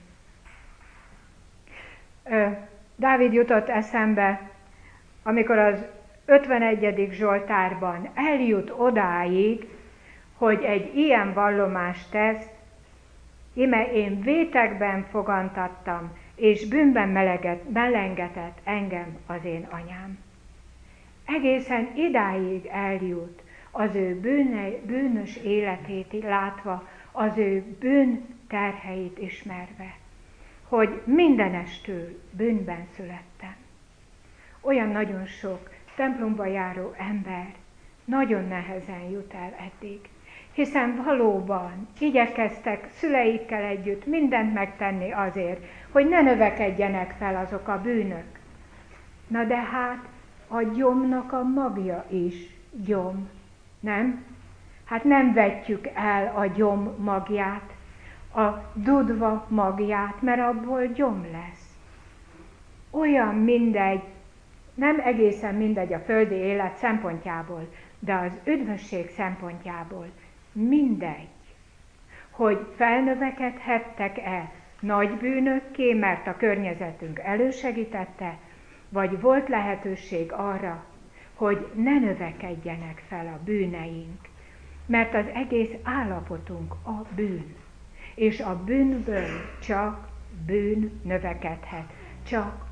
B: Dávid jutott eszembe, amikor az 51. Zsoltárban eljut odáig, hogy egy ilyen vallomást tesz, ime én vétekben fogantattam, és bűnben melengetett engem az én anyám. Egészen idáig eljut az ő bűnös életét látva, az ő bűn terheit ismerve, hogy mindenestől bűnben születtem. Olyan nagyon sok templomba járó ember nagyon nehezen jut el eddig, hiszen valóban igyekeztek szüleikkel együtt mindent megtenni azért, hogy ne növekedjenek fel azok a bűnök. Na de hát a gyomnak a magja is gyom, nem? Hát nem vetjük el a gyom magját, a dudva magját, mert abból gyom lesz. Olyan mindegy, nem egészen mindegy a földi élet szempontjából, de az üdvösség szempontjából mindegy, hogy felnövekedhettek-e nagy bűnökké, mert a környezetünk elősegítette, vagy volt lehetőség arra, hogy ne növekedjenek fel a bűneink, mert az egész állapotunk a bűn, és a bűnből csak bűn növekedhet, csak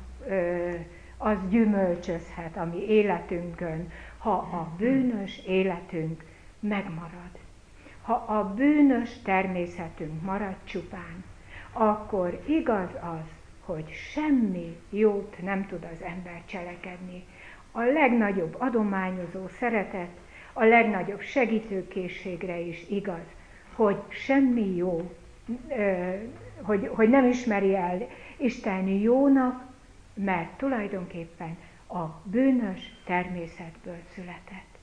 B: az gyümölcsözhet a mi életünkön, ha a bűnös életünk megmarad. Ha a bűnös természetünk marad csupán, akkor igaz az, hogy semmi jót nem tud az ember cselekedni. A legnagyobb adományozó szeretet, a legnagyobb segítőkészségre is igaz, hogy semmi jó, hogy nem ismeri el Isten jónak, mert tulajdonképpen a bűnös természetből született.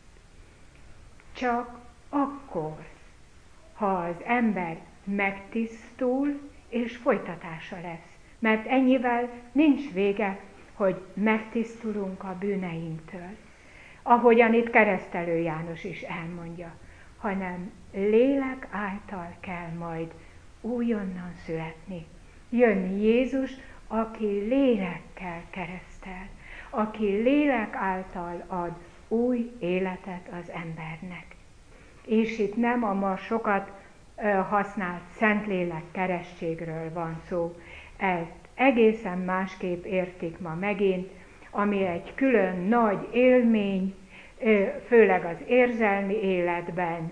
B: Csak akkor, ha az ember megtisztul, és folytatása lesz. Mert ennyivel nincs vége, hogy megtisztulunk a bűneinktől. Ahogyan itt Keresztelő János is elmondja, hanem lélek által kell majd újonnan születni. Jön Jézus, aki lélekkel keresztel, aki lélek által ad új életet az embernek. És itt nem a ma sokat használt Szentlélek keresztségről van szó. Ezt egészen másképp értik ma megint, ami egy külön nagy élmény, főleg az érzelmi életben,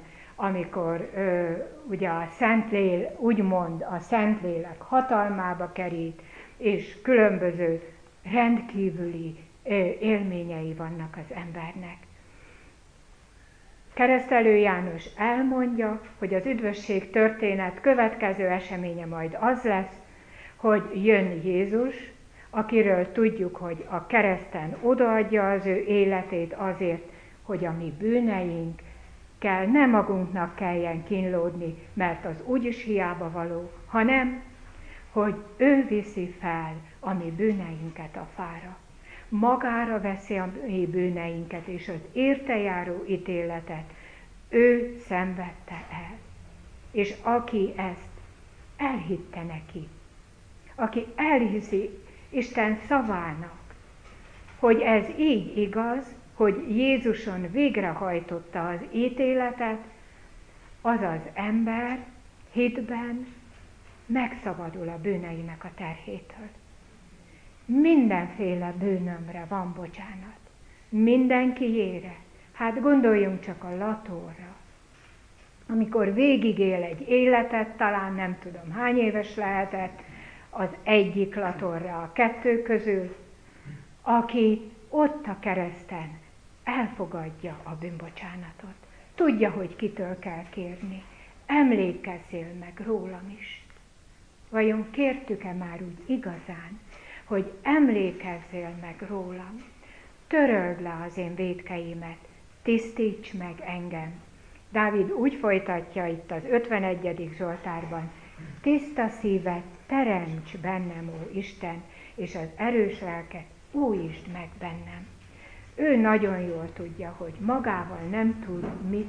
B: amikor ugye úgymond a Szentlélek hatalmába került, és különböző rendkívüli élményei vannak az embernek. Keresztelő János elmondja, hogy az üdvösség történet következő eseménye majd az lesz, hogy jön Jézus, akiről tudjuk, hogy a kereszten odaadja az ő életét azért, hogy a mi bűneinkkel nem magunknak kelljen kínlódni, mert az úgyis hiába való, hanem, hogy ő viszi fel a mi bűneinket a fára. Magára veszi a mi bűneinket, és az érte járó ítéletet ő szenvedte el. És aki ezt elhitte neki, aki elhiszi Isten szavának, hogy ez így igaz, hogy Jézuson végrehajtotta az ítéletet, az az ember hitben megszabadul a bűneinek a terhétől. Mindenféle bűnömre van bocsánat. Mindenkiére. Hát gondoljunk csak a latorra. Amikor végigél egy életet, talán nem tudom hány éves lehetett, az egyik latorra a kettő közül, aki ott a kereszten elfogadja a bűnbocsánatot. Tudja, hogy kitől kell kérni. Emlékezzél meg rólam is. Vajon kértük-e már úgy igazán, hogy emlékezzél meg rólam, töröld le az én vétkeimet, tisztíts meg engem. Dávid úgy folytatja itt az 51. Zsoltárban, tiszta szívet teremts bennem, ó Isten, és az erős lelket újítsd meg bennem. Ő nagyon jól tudja, hogy magával nem tud mit...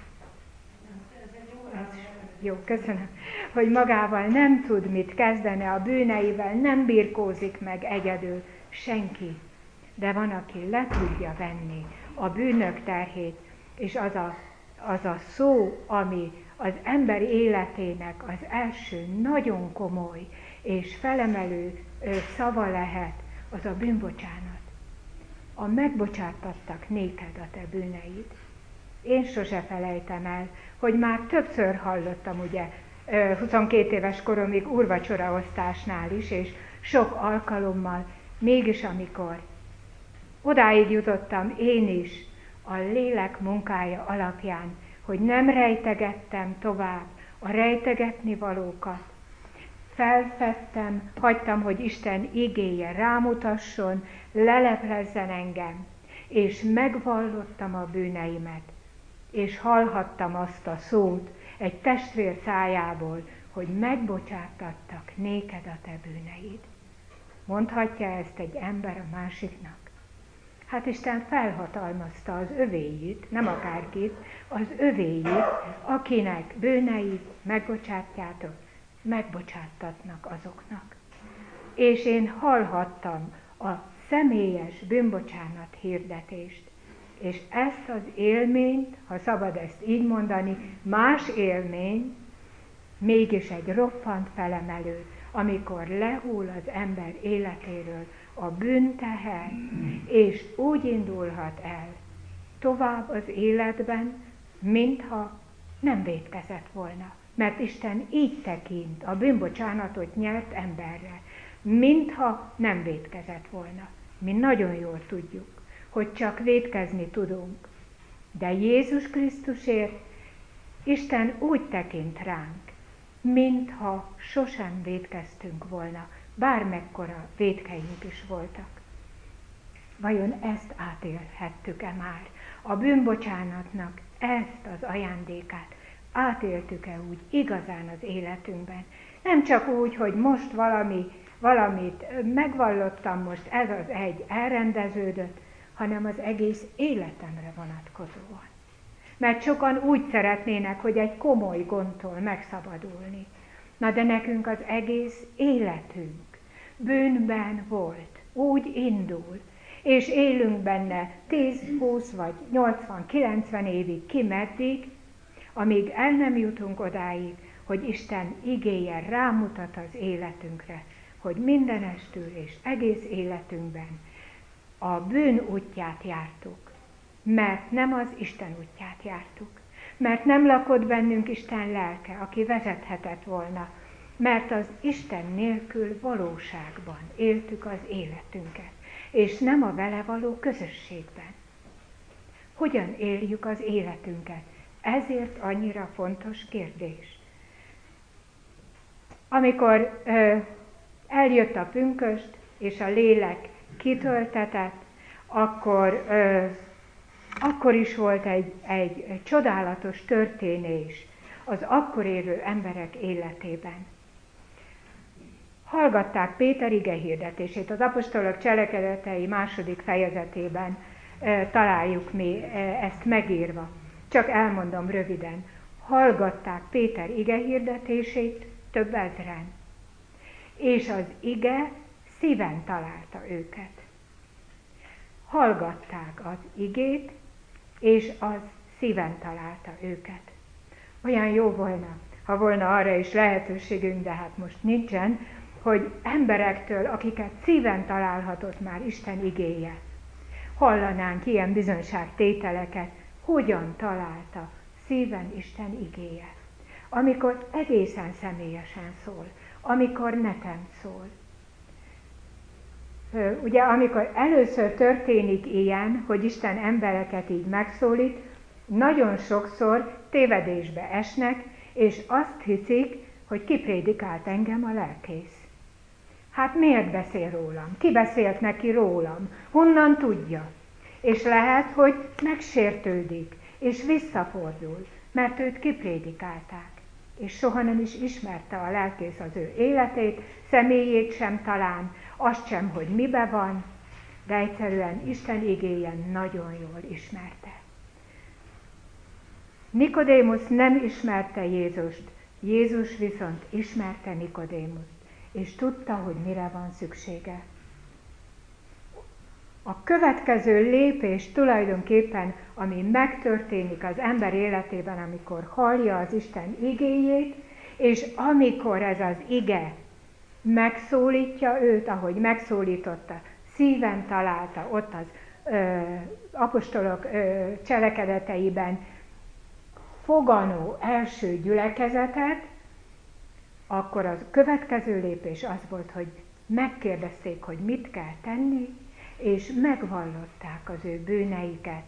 B: Jó, köszönöm. Hogy magával nem tud mit kezdeni, a bűneivel nem birkózik meg egyedül senki. De van, aki le tudja venni a bűnök terhét, és az a szó, ami az ember életének az első nagyon komoly és felemelő szava lehet, az a bűnbocsánat. A megbocsátattak néked a te bűneid. Én sose felejtem el, hogy már többször hallottam, ugye, 22 éves koromig úrvacsoraosztásnál is, és sok alkalommal, mégis amikor odáig jutottam én is a lélek munkája alapján, hogy nem rejtegettem tovább a rejtegetni valókat. Felfedtem, hagytam, hogy Isten igéje rámutasson, leleplezzen engem, és megvallottam a bűneimet, és hallhattam azt a szót egy testvér szájából, hogy megbocsátattak néked a te bűneid. Mondhatja ezt egy ember a másiknak? Hát Isten felhatalmazta az övéit, nem akárkit, az övéit, akinek bűneit megbocsátjátok, megbocsátatnak azoknak. És én hallhattam a személyes bűnbocsánat hirdetést, és ezt az élményt, ha szabad ezt így mondani, más élmény, mégis egy roppant felemelő, amikor lehull az ember életéről a bűnteher, és úgy indulhat el tovább az életben, mintha nem vétkezett volna. Mert Isten így tekint a bűnbocsánatot nyert emberre, mintha nem vétkezett volna. Mi nagyon jól tudjuk, hogy csak vétkezni tudunk. De Jézus Krisztusért Isten úgy tekint ránk, mintha sosem vétkeztünk volna, bármekkora vétkeink is voltak. Vajon ezt átélhettük-e már? A bűnbocsánatnak ezt az ajándékát átéltük-e úgy igazán az életünkben? Nem csak úgy, hogy most valamit megvallottam, most ez az egy elrendeződött, hanem az egész életemre vonatkozóan. Mert sokan úgy szeretnének, hogy egy komoly gondtól megszabadulni. Na de nekünk az egész életünk bűnben volt, úgy indul, és élünk benne 10, 20 vagy 80, 90 évig, ki meddig, amíg el nem jutunk odáig, hogy Isten igéje rámutat az életünkre, hogy mindenestül és egész életünkben a bűn útját jártuk, mert nem az Isten útját jártuk. mert nem lakott bennünk Isten lelke, aki vezethetett volna, mert az Isten nélkül valóságban éltük az életünket, és nem a vele való közösségben. Hogyan éljük az életünket? Ezért annyira fontos kérdés. Amikor eljött a pünkösd, és a lélek kitöltetett, akkor is volt egy csodálatos történés az akkor élő emberek életében. Hallgatták Péter igehirdetését, az apostolok cselekedetei 2. fejezetében találjuk mi ezt megírva. Csak elmondom röviden. Hallgatták Péter igehirdetését több ezren, és az ige szíven találta őket. Hallgatták az igét, és az szíven találta őket. Olyan jó volna, ha volna arra is lehetőségünk, de hát most nincsen, hogy emberektől, akiket szíven találhatott már Isten igéje, hallanánk ilyen bizonyságtételeket, hogyan találta szíven Isten igéje. Amikor egészen személyesen szól, amikor nekem szól. Ugye, amikor először történik ilyen, hogy Isten embereket így megszólít, nagyon sokszor tévedésbe esnek, és azt hiszik, hogy kiprédikált engem a lelkész. Hát miért beszél rólam? Ki beszélt neki rólam? Honnan tudja? És lehet, hogy megsértődik, és visszafordul, mert őt kiprédikálták, és soha nem is ismerte a lelkész az ő életét, személyét sem talán, azt sem, hogy mibe van, de egyszerűen Isten igéje nagyon jól ismerte. Nikodémusz nem ismerte Jézust, Jézus viszont ismerte Nikodémuszt, és tudta, hogy mire van szüksége. A következő lépés tulajdonképpen, ami megtörténik az ember életében, amikor hallja az Isten igéjét, és amikor ez az ige megszólítja őt, ahogy megszólította, szíven találta ott az apostolok cselekedeteiben foganó első gyülekezetet, akkor a következő lépés az volt, hogy megkérdezték, hogy mit kell tenni, és megvallották az ő bűneiket,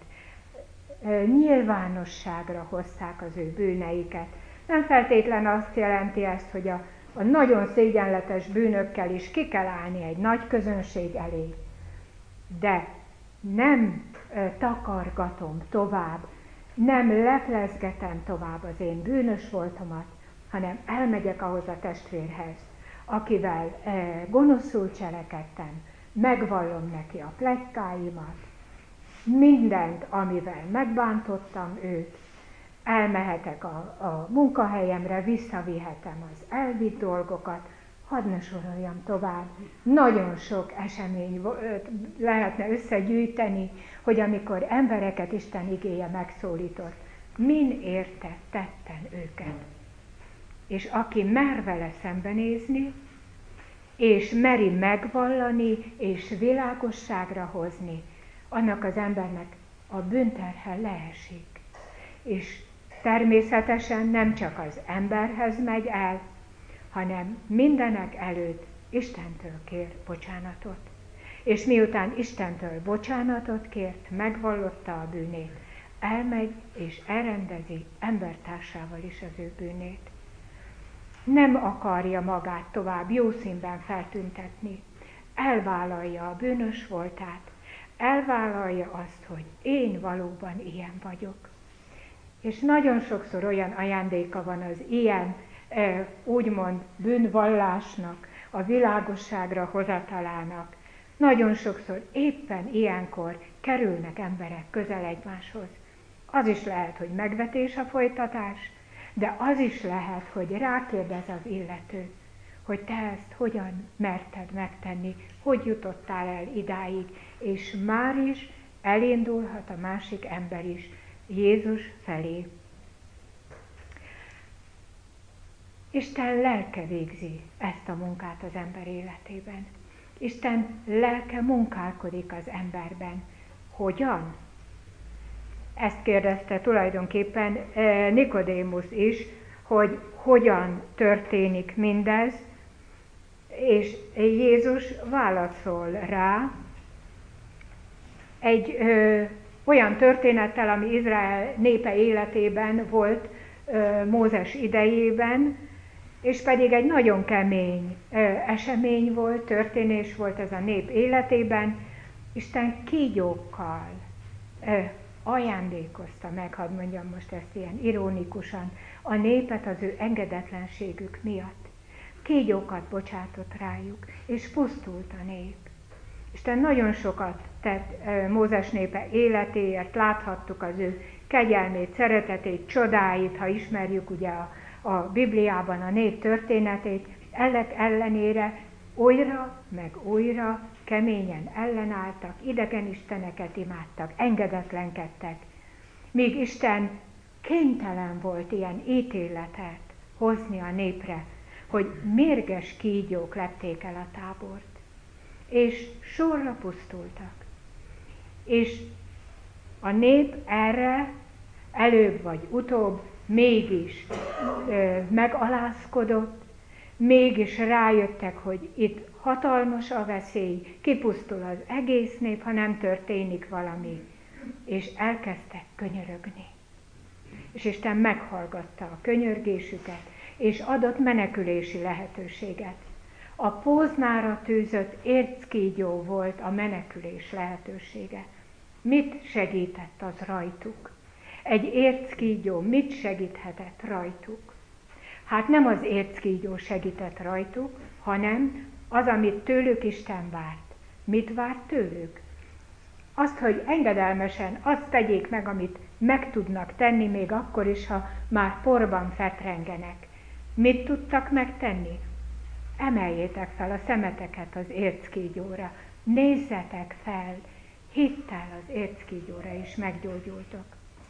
B: nyilvánosságra hozták az ő bűneiket. Nem feltétlen azt jelenti ezt, hogy a nagyon szégyenletes bűnökkel is ki kell állni egy nagy közönség elé, de nem takargatom tovább, nem leplezgetem tovább az én bűnös voltomat, hanem elmegyek ahhoz a testvérhez, akivel gonoszul cselekedtem, megvallom neki a pletykáimat, mindent, amivel megbántottam őt, elmehetek a munkahelyemre, visszavihetem az elvitt dolgokat, hadd ne soroljam tovább. Nagyon sok esemény lehetne összegyűjteni, hogy amikor embereket Isten igéje megszólított, min érte tetten őket. És aki mer vele szembenézni, és meri megvallani, és világosságra hozni, annak az embernek a bűnterhe leesik. És természetesen nem csak az emberhez megy el, hanem mindenek előtt Istentől kér bocsánatot. És miután Istentől bocsánatot kért, megvallotta a bűnét, elmegy és elrendezi embertársával is az ő bűnét. Nem akarja magát tovább jó színben feltüntetni, elvállalja a bűnös voltát, elvállalja azt, hogy én valóban ilyen vagyok. És nagyon sokszor olyan ajándéka van az ilyen, úgymond bűnvallásnak, a világosságra hozatalának. Nagyon sokszor éppen ilyenkor kerülnek emberek közel egymáshoz. Az is lehet, hogy megvetés a folytatás, de az is lehet, hogy rákérdez az illető, hogy te ezt hogyan merted megtenni, hogy jutottál el idáig, és már is elindulhat a másik ember is Jézus felé. Isten lelke végzi ezt a munkát az ember életében. Isten lelke munkálkodik az emberben. Hogyan? Ezt kérdezte tulajdonképpen Nikodémusz is, hogy hogyan történik mindez, és Jézus válaszol rá egy olyan történettel, ami Izrael népe életében volt Mózes idejében, és pedig egy nagyon kemény esemény volt, történés volt ez a nép életében. Isten kígyókkal ajándékozta meg, hadd mondjam most ezt ilyen ironikusan, a népet az ő engedetlenségük miatt. Kígyókat bocsátott rájuk, és pusztult a nép. Isten nagyon sokat tett Mózes népe életéért, láthattuk az ő kegyelmét, szeretetét, csodáit, ha ismerjük ugye a Bibliában a nép történetét, ennek ellenére újra meg újra keményen ellenálltak, idegen isteneket imádtak, engedetlenkedtek, míg Isten kénytelen volt ilyen ítéletet hozni a népre, hogy mérges kígyók lepték el a tábort, és sorra pusztultak. És a nép erre előbb vagy utóbb mégis megalázkodott, mégis rájöttek, hogy itt hatalmas a veszély, kipusztul az egész nép, ha nem történik valami, és elkezdtek könyörögni. És Isten meghallgatta a könyörgésüket, és adott menekülési lehetőséget. A póznára tűzött érckígyó volt a menekülés lehetősége. Mit segített az rajtuk? Egy érckígyó mit segíthetett rajtuk? Hát nem az érckígyó segített rajtuk, hanem az, amit tőlük Isten várt. Mit várt tőlük? Azt, hogy engedelmesen azt tegyék meg, amit meg tudnak tenni, még akkor is, ha már porban fetrengenek. Mit tudtak megtenni? Emeljétek fel a szemeteket az érckígyóra, nézzetek fel, hittel az érckígyóra is meggyógyultok.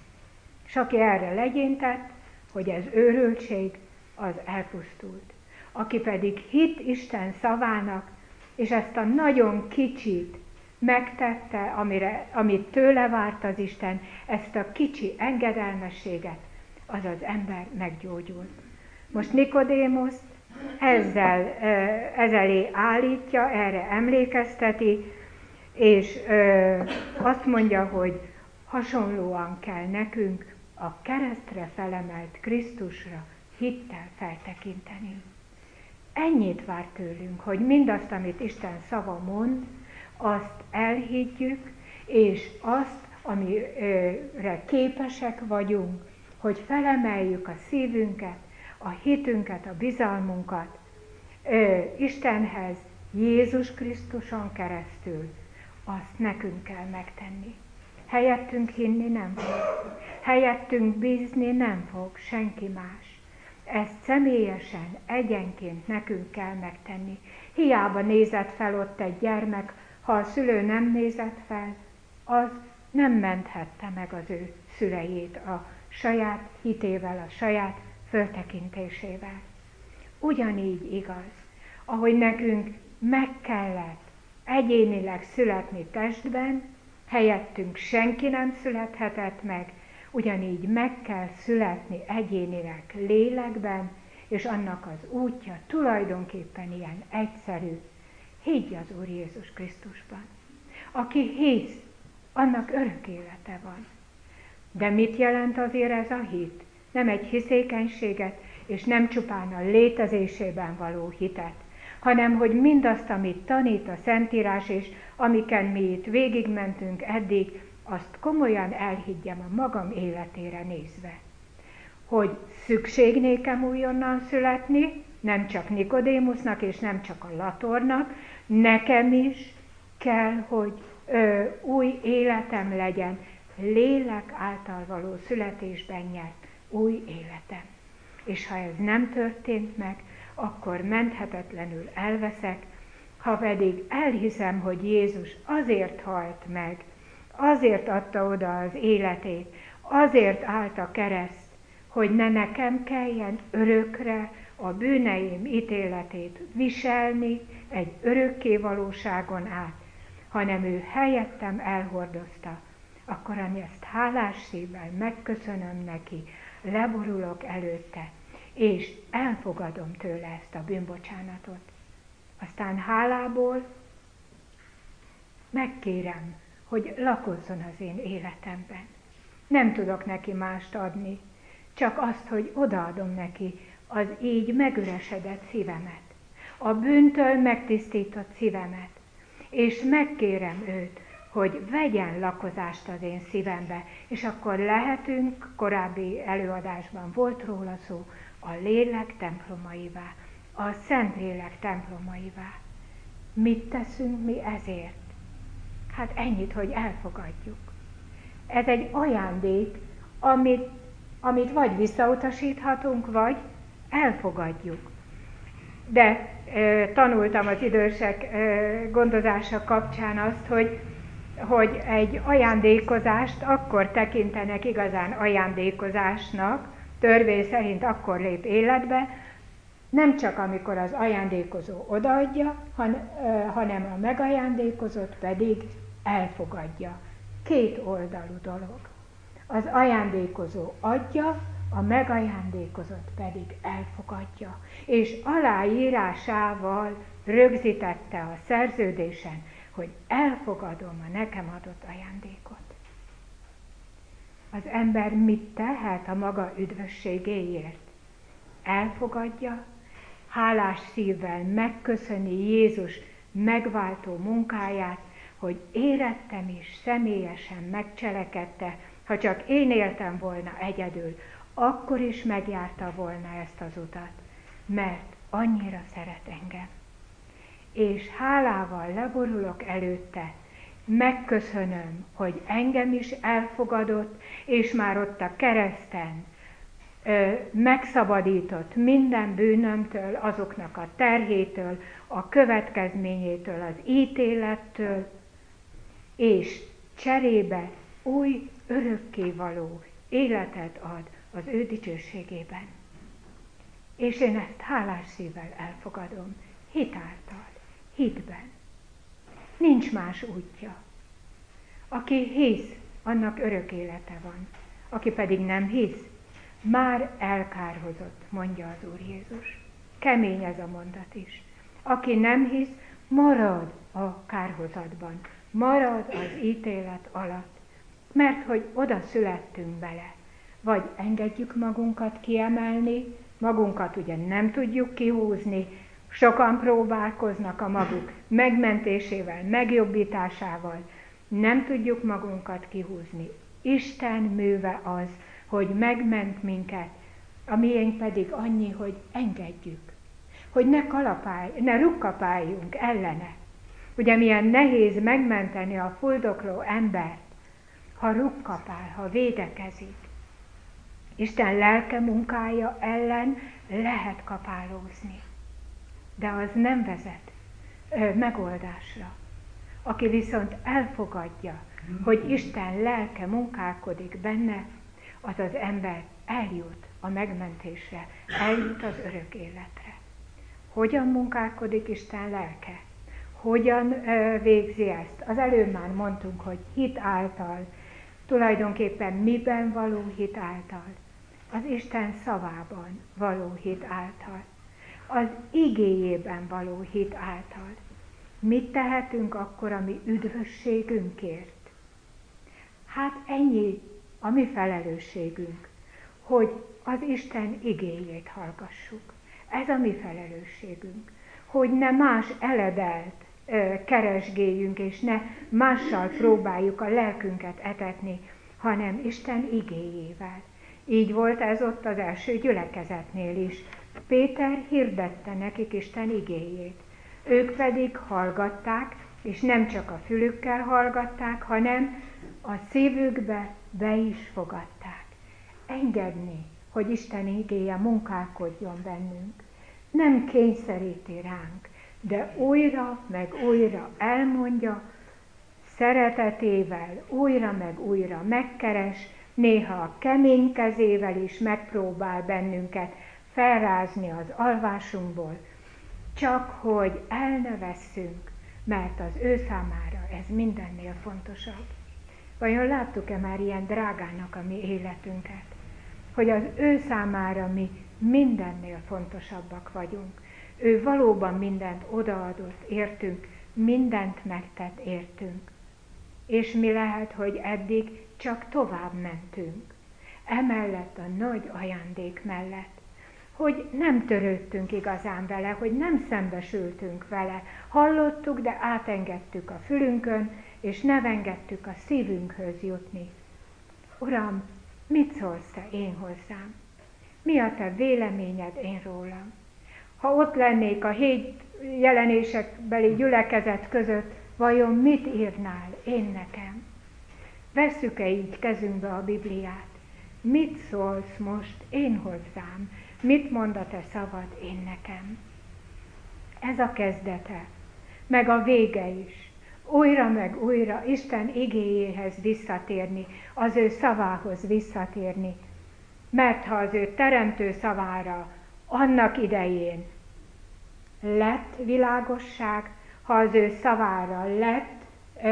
B: És aki erre legyintett, hogy ez őrültség, az elpusztult. Aki pedig hitt Isten szavának, és ezt a nagyon kicsit megtette, amit tőle várt az Isten, ezt a kicsi engedelmességet, az az ember meggyógyult. Most Nikodémuszt ezzelé állítja, erre emlékezteti, és azt mondja, hogy hasonlóan kell nekünk a keresztre felemelt Krisztusra hittel feltekinteni. Ennyit vár tőlünk, hogy mindazt, amit Isten szava mond, azt elhiggyük, és azt, amire képesek vagyunk, hogy felemeljük a szívünket, a hitünket, a bizalmunkat Istenhez, Jézus Krisztuson keresztül, azt nekünk kell megtenni. Helyettünk hinni nem fog, helyettünk bízni nem fog senki más. Ezt személyesen, egyenként nekünk kell megtenni. Hiába nézett fel ott egy gyermek, ha a szülő nem nézett fel, az nem menthette meg az ő szüleit a saját hitével, a saját föltekintésével. Ugyanígy igaz, ahogy nekünk meg kellett egyénileg születni testben, helyettünk senki nem születhetett meg, ugyanígy meg kell születni egyénileg lélekben, és annak az útja tulajdonképpen ilyen egyszerű. Higgy az Úr Jézus Krisztusban. Aki hisz, annak örök élete van. De mit jelent azért ez a hit? Nem egy hiszékenységet, és nem csupán a létezésében való hitet, hanem hogy mindazt, amit tanít a Szentírás, és amiken mi itt végigmentünk eddig, azt komolyan elhiggyem a magam életére nézve. Hogy szükség nékem újonnan születni, nem csak Nikodémusznak, és nem csak a Latornak, nekem is kell, hogy új életem legyen, lélek által való születésben nyert új életem. És ha ez nem történt meg, akkor menthetetlenül elveszek, ha pedig elhiszem, hogy Jézus azért halt meg, azért adta oda az életét, azért állt a kereszt, hogy ne nekem kelljen örökre a bűneim ítéletét viselni egy örökké valóságon át, hanem ő helyettem elhordozta akkor ami ezt hálás szívvel megköszönöm neki, leborulok előtte, és elfogadom tőle ezt a bűnbocsánatot. Aztán hálából megkérem, hogy lakozzon az én életemben. Nem tudok neki mást adni, csak azt, hogy odaadom neki az így megüresedett szívemet, a bűntől megtisztított szívemet, és megkérem őt, hogy vegyen lakozást az én szívembe, és akkor lehetünk, korábbi előadásban volt róla szó, a lélek templomaivá, a Szentlélek templomaivá. Mit teszünk mi ezért? Hát ennyit, hogy elfogadjuk. Ez egy ajándék, amit vagy visszautasíthatunk, vagy elfogadjuk. De tanultam az idősek gondozása kapcsán azt, hogy egy ajándékozást akkor tekintenek igazán ajándékozásnak, törvény szerint akkor lép életbe, nem csak amikor az ajándékozó odaadja, hanem a megajándékozott pedig elfogadja. Két oldalú dolog. Az ajándékozó adja, a megajándékozott pedig elfogadja. És aláírásával rögzítette a szerződésen, hogy elfogadom a nekem adott ajándékot. Az ember mit tehet a maga üdvösségéért? Elfogadja, hálás szívvel megköszöni Jézus megváltó munkáját, hogy érettem és személyesen megcselekedte, ha csak én éltem volna egyedül, akkor is megjárta volna ezt az utat, mert annyira szeret engem. És hálával leborulok előtte, megköszönöm, hogy engem is elfogadott, és már ott a kereszten megszabadított minden bűnömtől, azoknak a terhétől, a következményétől, az ítélettől, és cserébe új, örökkévaló életet ad az ő dicsőségében. És én ezt hálás szívvel elfogadom, hitáltal, hitben. Nincs más útja. Aki hisz, annak örök élete van. Aki pedig nem hisz, már elkárhozott, mondja az Úr Jézus. Kemény ez a mondat is. Aki nem hisz, marad a kárhozatban, marad az ítélet alatt, mert hogy oda születtünk bele. Vagy engedjük magunkat kiemelni, magunkat ugye nem tudjuk kihúzni, sokan próbálkoznak a maguk megmentésével, megjobbításával, nem tudjuk magunkat kihúzni. Isten műve az, hogy megment minket, a miénk pedig annyi, hogy engedjük, hogy ne rukkapáljunk ellene. Ugye milyen nehéz megmenteni a fuldokló embert, ha rukkapál, ha védekezik. Isten lelke munkája ellen lehet kapálózni, de az nem vezet megoldásra. Aki viszont elfogadja, hogy Isten lelke munkálkodik benne, az az ember eljut a megmentésre, eljut az örök életre. Hogyan munkálkodik Isten lelke? Hogyan végzi ezt? Az előbb már mondtunk, hogy hit által, tulajdonképpen miben való hit által? Az Isten szavában való hit által, az igéjében való hit által. Mit tehetünk akkor a mi üdvösségünkért? Hát ennyi a mi felelősségünk, hogy az Isten igéjét hallgassuk. Ez a mi felelősségünk, hogy ne más eledelt keresgéljünk, és ne mással próbáljuk a lelkünket etetni, hanem Isten igéjével. Így volt ez ott az első gyülekezetnél is. Péter hirdette nekik Isten igéjét. Ők pedig hallgatták, és nem csak a fülükkel hallgatták, hanem a szívükbe be is fogadták. Engedni, hogy Isten igéje munkálkodjon bennünk. Nem kényszeríti ránk, de újra meg újra elmondja, szeretetével újra meg újra megkeres, néha a kemény kezével is megpróbál bennünket felrázni az alvásunkból, csak hogy el ne vesszünk, mert az ő számára ez mindennél fontosabb. Vajon láttuk-e már ilyen drágának a mi életünket? Hogy az ő számára mi mindennél fontosabbak vagyunk. Ő valóban mindent odaadott, értünk, mindent megtett, értünk. És mi lehet, hogy eddig csak tovább mentünk. Emellett a nagy ajándék mellett. Hogy nem törődtünk igazán vele, hogy nem szembesültünk vele. Hallottuk, de átengedtük a fülünkön, és nem engedtük a szívünkhöz jutni. Uram, mit szólsz te én hozzám? Mi a te véleményed én rólam? Ha ott lennék a 7 jelenésekbeli gyülekezet között, vajon mit írnál én nekem? Vesszük-e így kezünkbe a Bibliát? Mit szólsz most én hozzám? Mit mond a te szavad én nekem? Ez a kezdete, meg a vége is. Újra meg újra Isten igéjéhez visszatérni, az ő szavához visszatérni. Mert ha az ő teremtő szavára annak idején lett világosság, ha az ő szavára lett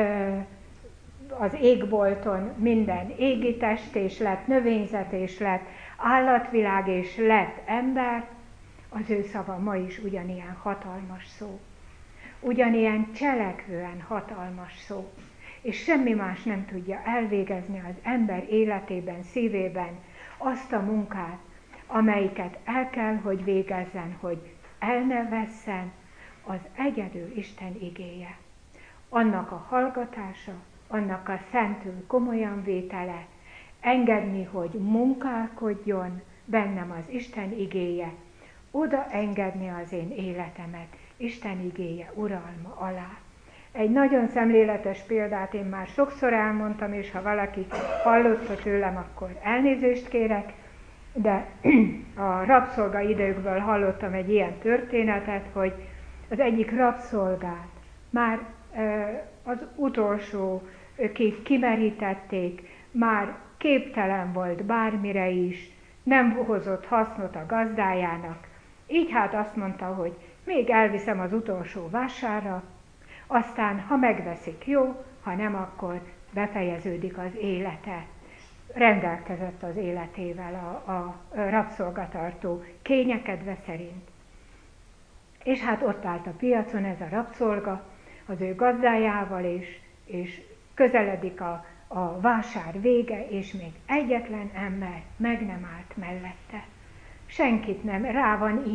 B: az égbolton minden égitest, és lett növényzet, és lett állatvilág, és lett ember, az ő szava ma is ugyanilyen hatalmas szó. Ugyanilyen cselekvően hatalmas szó. És semmi más nem tudja elvégezni az ember életében, szívében azt a munkát, amelyiket el kell, hogy végezzen, hogy el ne vesszen az egyedül Isten igéje. Annak a hallgatása, annak a szentül komolyan vétele, engedni, hogy munkálkodjon bennem az Isten igéje, oda engedni az én életemet Isten igéje uralma alá. Egy nagyon szemléletes példát én már sokszor elmondtam, és ha valaki hallotta tőlem, akkor elnézést kérek, de a rabszolga időkből hallottam egy ilyen történetet, hogy az egyik rabszolgát már az utolsókig kimerítették, már képtelen volt bármire is, nem hozott hasznot a gazdájának. Így hát azt mondta, hogy még elviszem az utolsó vásárra, aztán ha megveszik, jó, ha nem, akkor befejeződik az élete. Rendelkezett az életével a rabszolgatartó kényekedve szerint. És hát ott állt a piacon ez a rabszolga az ő gazdájával, és közeledik a vásár vége, és még egyetlen ember meg nem állt mellette. Senkit nem, rá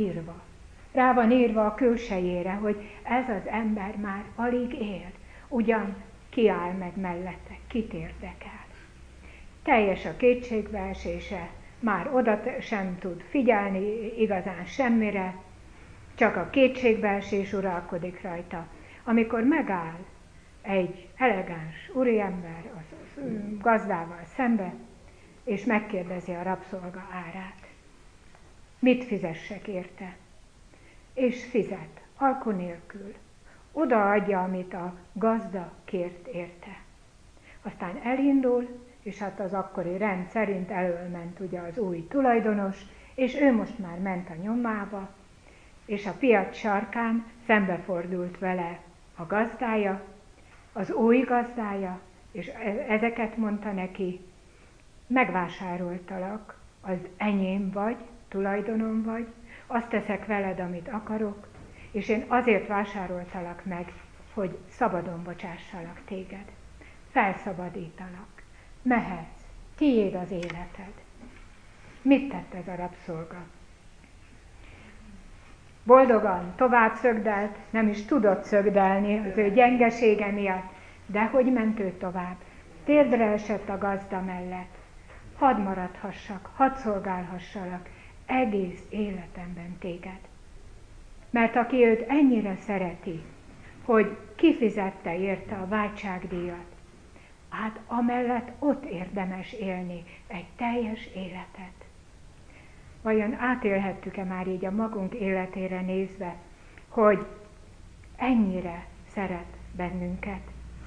B: van írva a külsejére, hogy ez az ember már alig él, ugyan kiáll meg mellette, kit érdekel. Teljes a kétségbeesése, már oda sem tud figyelni igazán semmire, csak a kétségbeesés uralkodik rajta. Amikor megáll egy elegáns úriember az gazdával szembe, és megkérdezi a rabszolga árát. Mit fizessek érte? És fizet, alku nélkül. Odaadja, amit a gazda kért érte. Aztán elindul, és hát az akkori rend szerint elölment ugye az új tulajdonos, és ő most már ment a nyomába, és a piac sarkán szembefordult vele a gazdája, az új gazdája, és ezeket mondta neki, megvásároltalak, az enyém vagy, tulajdonom vagy, azt teszek veled, amit akarok, és én azért vásároltalak meg, hogy szabadon bocsássalak téged. Felszabadítalak. Mehetsz. Tiéd az életed. Mit tett ez a rabszolga? Boldogan tovább szögdelt, nem is tudott szögdelni az ő gyengesége miatt, de hogy ment ő tovább? Térdre esett a gazda mellett. Hadd maradhassak, hadd szolgálhassalak egész életemben téged. Mert aki őt ennyire szereti, hogy kifizette érte a váltságdíjat, hát amellett ott érdemes élni egy teljes életet. Vajon átélhettük-e már így a magunk életére nézve, hogy ennyire szeret bennünket?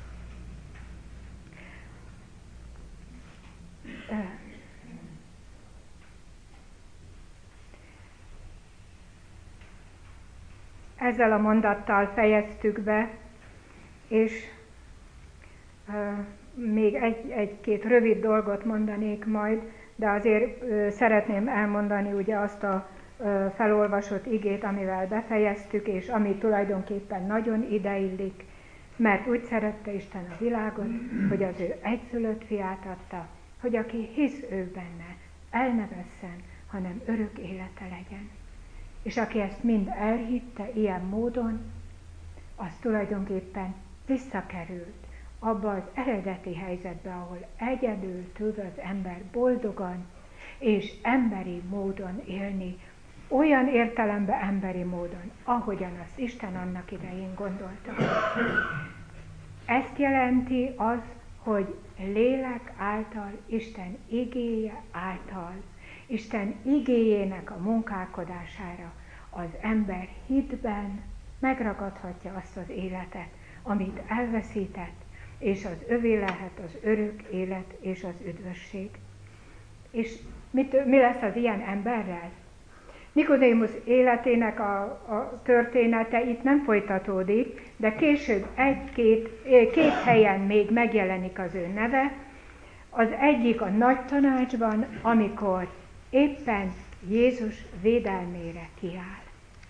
B: Ezzel a mondattal fejeztük be, és még egy-két rövid dolgot mondanék majd, de azért szeretném elmondani ugye azt a felolvasott igét, amivel befejeztük, és ami tulajdonképpen nagyon ideillik, mert úgy szerette Isten a világot, hogy az ő egyszülött fiát adta, hogy aki hisz ő benne, el ne vesszen, hanem örök élete legyen. És aki ezt mind elhitte ilyen módon, az tulajdonképpen visszakerült abba az eredeti helyzetbe, ahol egyedül tud az ember boldogan és emberi módon élni, olyan értelemben emberi módon, ahogyan azt Isten annak idején gondolta. Ezt jelenti az, hogy lélek által, Isten igéje által, Isten igéjének a munkálkodására az ember hitben megragadhatja azt az életet, amit elveszített, és az övé lehet az örök élet és az üdvösség. És mi lesz az ilyen emberrel? Nikodémusz életének a története itt nem folytatódik, de később két helyen még megjelenik az ő neve. Az egyik a nagy tanácsban, amikor éppen Jézus védelmére kiáll.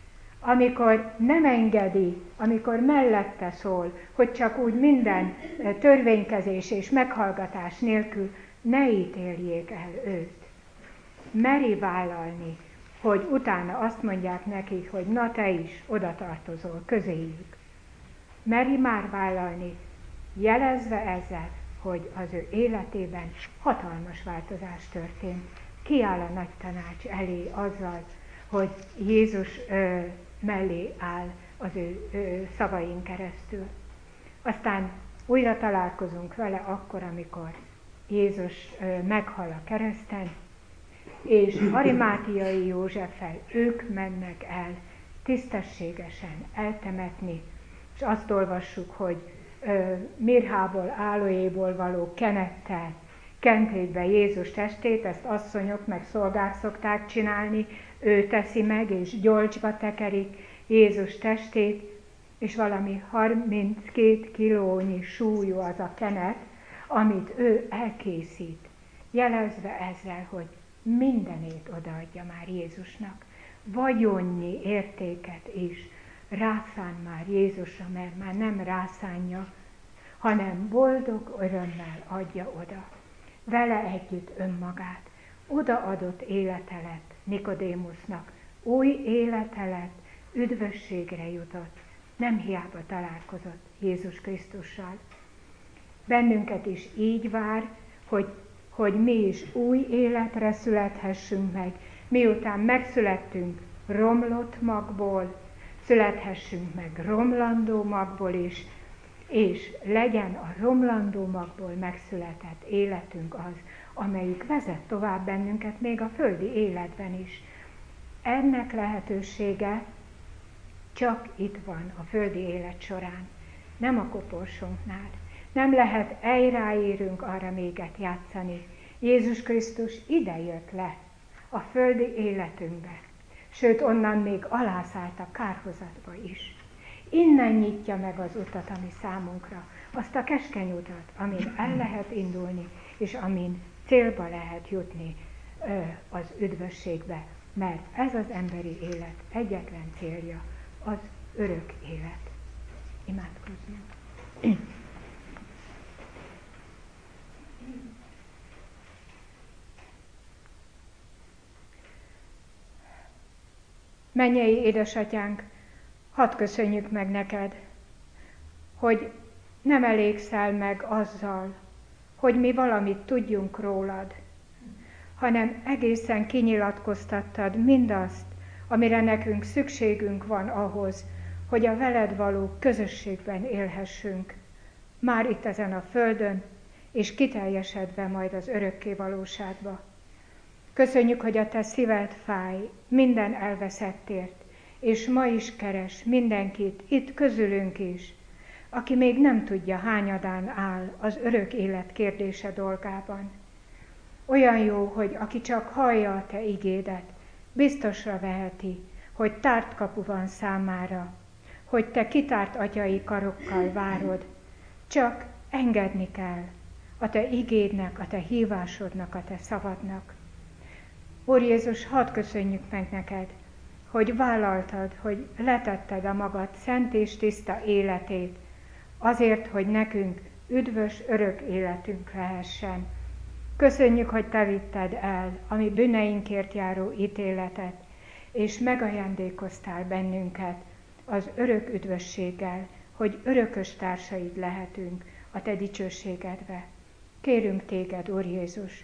B: Amikor nem engedi, amikor mellette szól, hogy csak úgy minden törvénykezés és meghallgatás nélkül ne ítéljék el őt. Meri vállalni, hogy utána azt mondják neki, hogy na te is oda tartozol közéjük. Meri már vállalni, jelezve ezzel, hogy az ő életében hatalmas változás történt. Kiáll a nagy tanács elé azzal, hogy Jézus mellé áll az ő szavain keresztül. Aztán újra találkozunk vele akkor, amikor Jézus meghal a kereszten, és Arimátiai Józseffel ők mennek el tisztességesen eltemetni, és azt olvassuk, hogy mirhából, álóéból való kenettel kenték be Jézus testét, ezt asszonyok meg szolgák szokták csinálni, ő teszi meg, és gyolcsba tekerik Jézus testét, és valami 32 kilónyi súlyú az a kenet, amit ő elkészít, jelezve ezzel, hogy mindenét odaadja már Jézusnak. Vagyonnyi értéket is rászán már Jézusra, mert már nem rászánja, hanem boldog örömmel adja oda. Vele együtt önmagát. Odaadott élete lett Nikodémusznak. Új élete lett, üdvösségre jutott. Nem hiába találkozott Jézus Krisztussal. Bennünket is így vár, hogy mi is új életre születhessünk meg, miután megszülettünk romlott magból, születhessünk meg romlandó magból is, és legyen a romlandó magból megszületett életünk az, amelyik vezet tovább bennünket még a földi életben is. Ennek lehetősége csak itt van a földi élet során, nem a koporsónknál. Nem lehet ráérünk arra méget játszani. Jézus Krisztus ide jött le a földi életünkbe, sőt onnan még alászállt a kárhozatba is. Innen nyitja meg az utat, ami számunkra, azt a keskeny utat, amin el lehet indulni, és amin célba lehet jutni az üdvösségbe, mert ez az emberi élet egyetlen célja, az örök élet. Imádkozzunk! Mennyei édesatyánk, hadd köszönjük meg neked, hogy nem elégszel meg azzal, hogy mi valamit tudjunk rólad, hanem egészen kinyilatkoztattad mindazt, amire nekünk szükségünk van ahhoz, hogy a veled való közösségben élhessünk, már itt ezen a földön, és kiteljesedve majd az örökké valóságba. Köszönjük, hogy a te szíved fáj minden elveszettért, és ma is keres mindenkit, itt közülünk is, aki még nem tudja, hányadán áll az örök élet kérdése dolgában. Olyan jó, hogy aki csak hallja a te igédet, biztosra veheti, hogy tárt kapu van számára, hogy te kitárt atyai karokkal várod, csak engedni kell, a Te igédnek, a Te hívásodnak, a Te szavadnak. Úr Jézus, hadd köszönjük meg neked, hogy vállaltad, hogy letetted a magad szent és tiszta életét, azért, hogy nekünk üdvös, örök életünk lehessen. Köszönjük, hogy Te vitted el a mi bűneinkért járó ítéletet, és megajándékoztál bennünket az örök üdvösséggel, hogy örökös társaid lehetünk a Te dicsőségedbe. Kérünk Téged, Úr Jézus,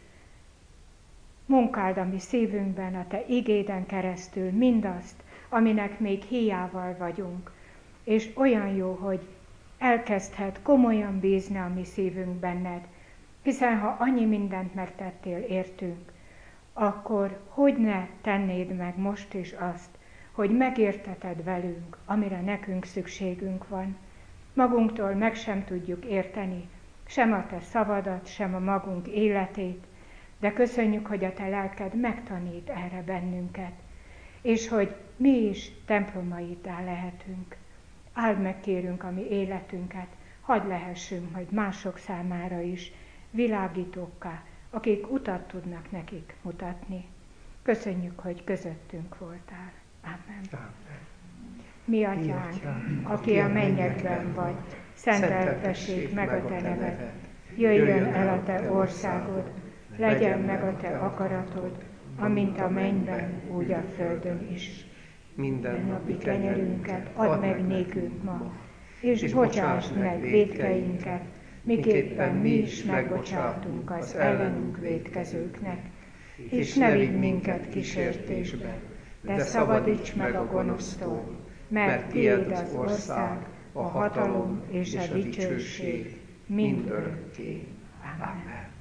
B: munkáld a mi szívünkben, a Te igéden keresztül mindazt, aminek még hiával vagyunk, és olyan jó, hogy elkezdhet komolyan bízni a mi szívünk benned, hiszen ha annyi mindent megtettél értünk, akkor hogy ne tennéd meg most is azt, hogy megérteted velünk, amire nekünk szükségünk van. Magunktól meg sem tudjuk érteni, sem a Te szavadat, sem a magunk életét, de köszönjük, hogy a Te lelked megtanít erre bennünket, és hogy mi is templomaiddá lehetünk. Áld meg, kérünk, a mi életünket, hadd lehessünk majd mások számára is világítókká, akik utat tudnak nekik mutatni. Köszönjük, hogy közöttünk voltál. Amen. Mi Atyánk, aki a mennyekben vagy, szenteltessék meg a Te neved. Jöjjön el a Te országod, legyen meg a Te akaratod, amint a mennyben, úgy a földön is. Minden napi kenyerünket add meg nékünk ma, és bocsásd meg vétkeinket, miképpen mi is megbocsátunk az ellenünk vétkezőknek. És ne vigy minket kísértésbe, de szabadíts meg a gonosztól, mert tiéd az ország, a hatalom és a dicsőség mindörökké. Amen.